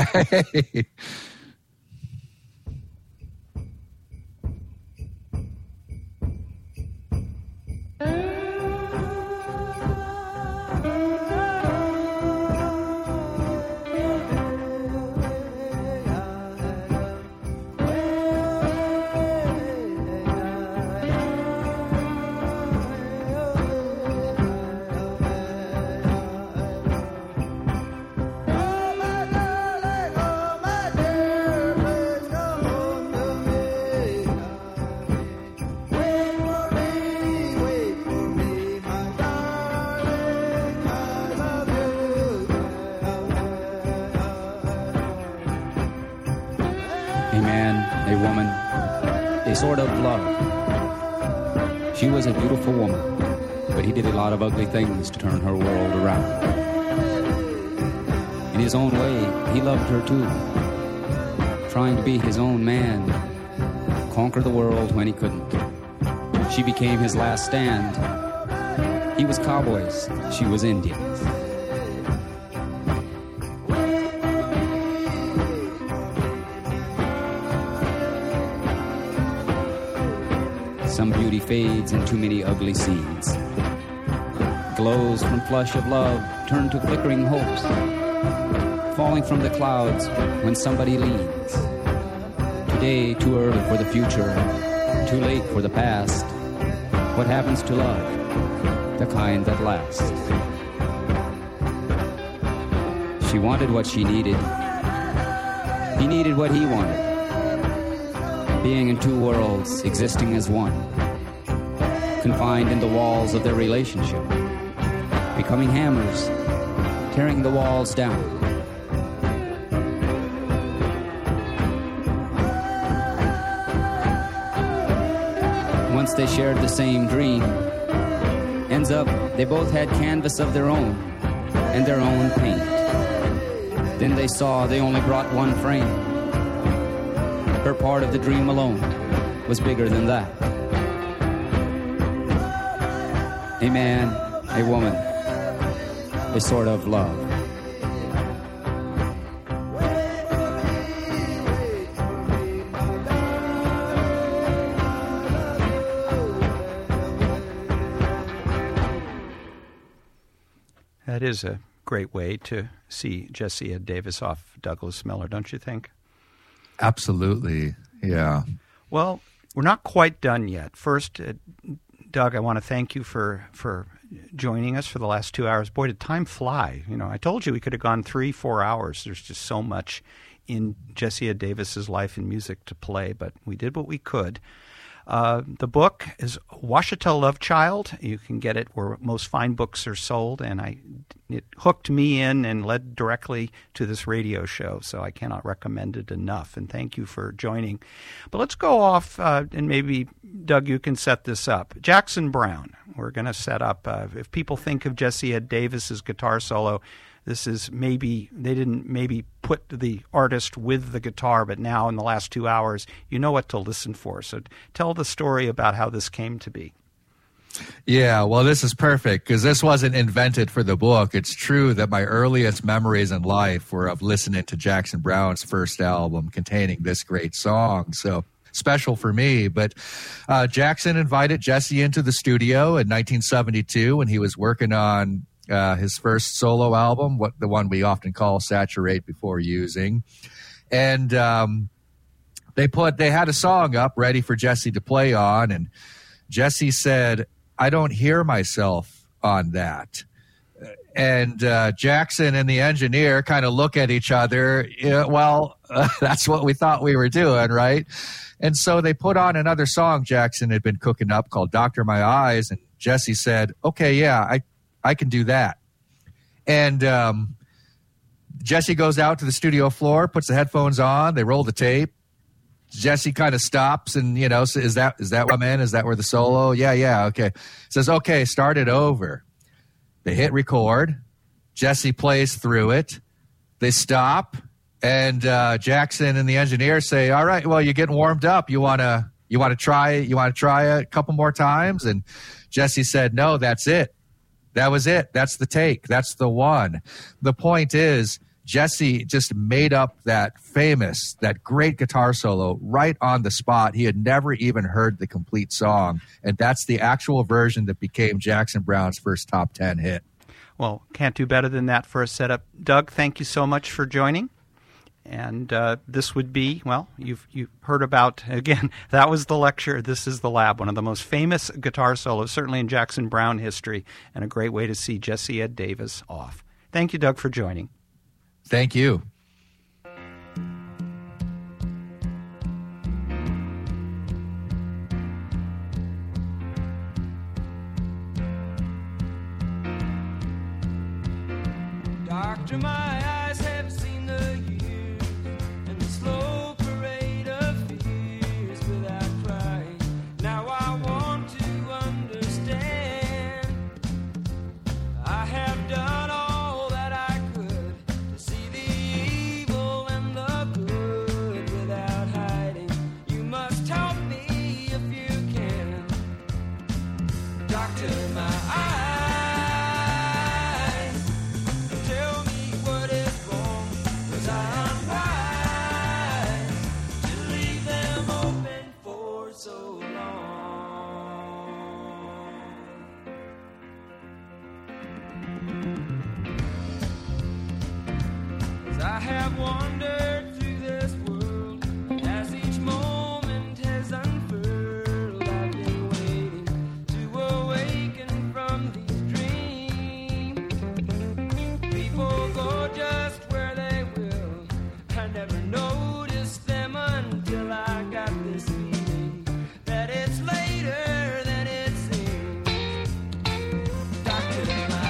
love. She was a beautiful woman, but he did a lot of ugly things to turn her world around. In his own way, he loved her too, trying to be his own man, conquer the world when he couldn't. She became his last stand. He was cowboys, she was Indians. Some beauty fades in too many ugly scenes. Glows from flush of love turn to flickering hopes, falling from the clouds when somebody leans. Today, too early for the future, too late for the past. What happens to love? The kind that lasts. She wanted what she needed. He needed what he wanted. Being in two worlds, existing as one. Confined in the walls of their relationship. Becoming hammers, tearing the walls down. Once they shared the same dream, ends up they both had canvas of their own and their own paint. Then they saw they only brought one frame. Her part of the dream alone was bigger than that. A man, a woman, a sort of love. That is a great way to see Jesse Ed Davis off Douglas Miller, don't you think? Absolutely, yeah. Well, we're not quite done yet. First, uh, Doug, I want to thank you for, for joining us for the last two hours. Boy, did time fly. You know, I told you we could have gone three, four hours. There's just so much in Jesse Ed Davis's life and music to play, but we did what we could. Uh, the book is Ouachita Love Child. You can get it where most fine books are sold, and I it hooked me in and led directly to this radio show, so I cannot recommend it enough, and thank you for joining. But let's go off, uh, and maybe, Doug, you can set this up. Jackson Browne, we're going to set up, uh, if people think of Jesse Ed Davis's guitar solo, this is maybe, they didn't maybe put the artist with the guitar, but now in the last two hours, you know what to listen for. So tell the story about how this came to be. Yeah, well, this is perfect because this wasn't invented for the book. It's true that my earliest memories in life were of listening to Jackson Browne's first album containing this great song. So special for me. But uh, Jackson invited Jesse into the studio in nineteen seventy-two when he was working on Uh, his first solo album, what the one we often call Saturate Before Using. And um, they put they had a song up ready for Jesse to play on, and Jesse said, I don't hear myself on that. And uh, Jackson and the engineer kind of look at each other. Yeah, well, uh, that's what we thought we were doing, right? And so they put on another song Jackson had been cooking up called Doctor My Eyes, and Jesse said, okay, yeah, I I can do that. And um, Jesse goes out to the studio floor, puts the headphones on, they roll the tape. Jesse kind of stops and, you know, is that is that what I'm in? Is that where the solo? Yeah, yeah, okay. Says, okay, start it over. They hit record. Jesse plays through it. They stop. And uh, Jackson and the engineer say, all right, well, you're getting warmed up. You want to you want to try you want to try a couple more times? And Jesse said, no, that's it. That was it. That's the take. That's the one. The point is, Jesse just made up that famous, that great guitar solo right on the spot. He had never even heard the complete song. And that's the actual version that became Jackson Browne's first top ten hit. Well, can't do better than that for a setup. Doug, thank you so much for joining. And uh, this would be, well, you've you've heard about, again, that was the lecture. This is the lab, one of the most famous guitar solos, certainly in Jackson Browne history, and a great way to see Jesse Ed Davis off. Thank you, Doug, for joining. Thank you. Doctor, my eyes have seen the years and the slow parade of fears without crying. Doctor, my eyes, tell me what is wrong, 'cause I'm wise to leave them open for so long. 'Cause I have wandered through this world as each moment has unfurled. I've been waiting to awaken from these dreams. People go just where they will. I never noticed them until I got this feeling that it's later than it seems. Doctor, my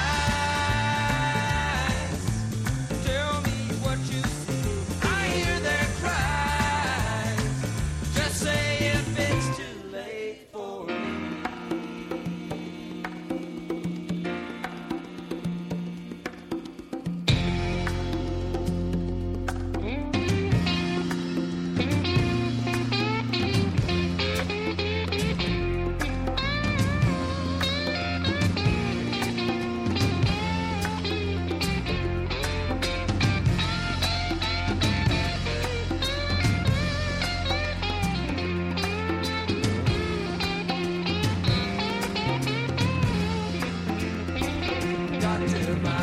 eyes, tell me what you see. I hear their cries. Just say if it's too late for me. Doctor, my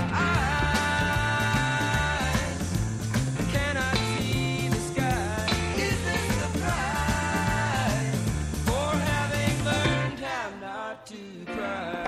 eyes cannot see the sky. Is this the price for having learned how not to cry?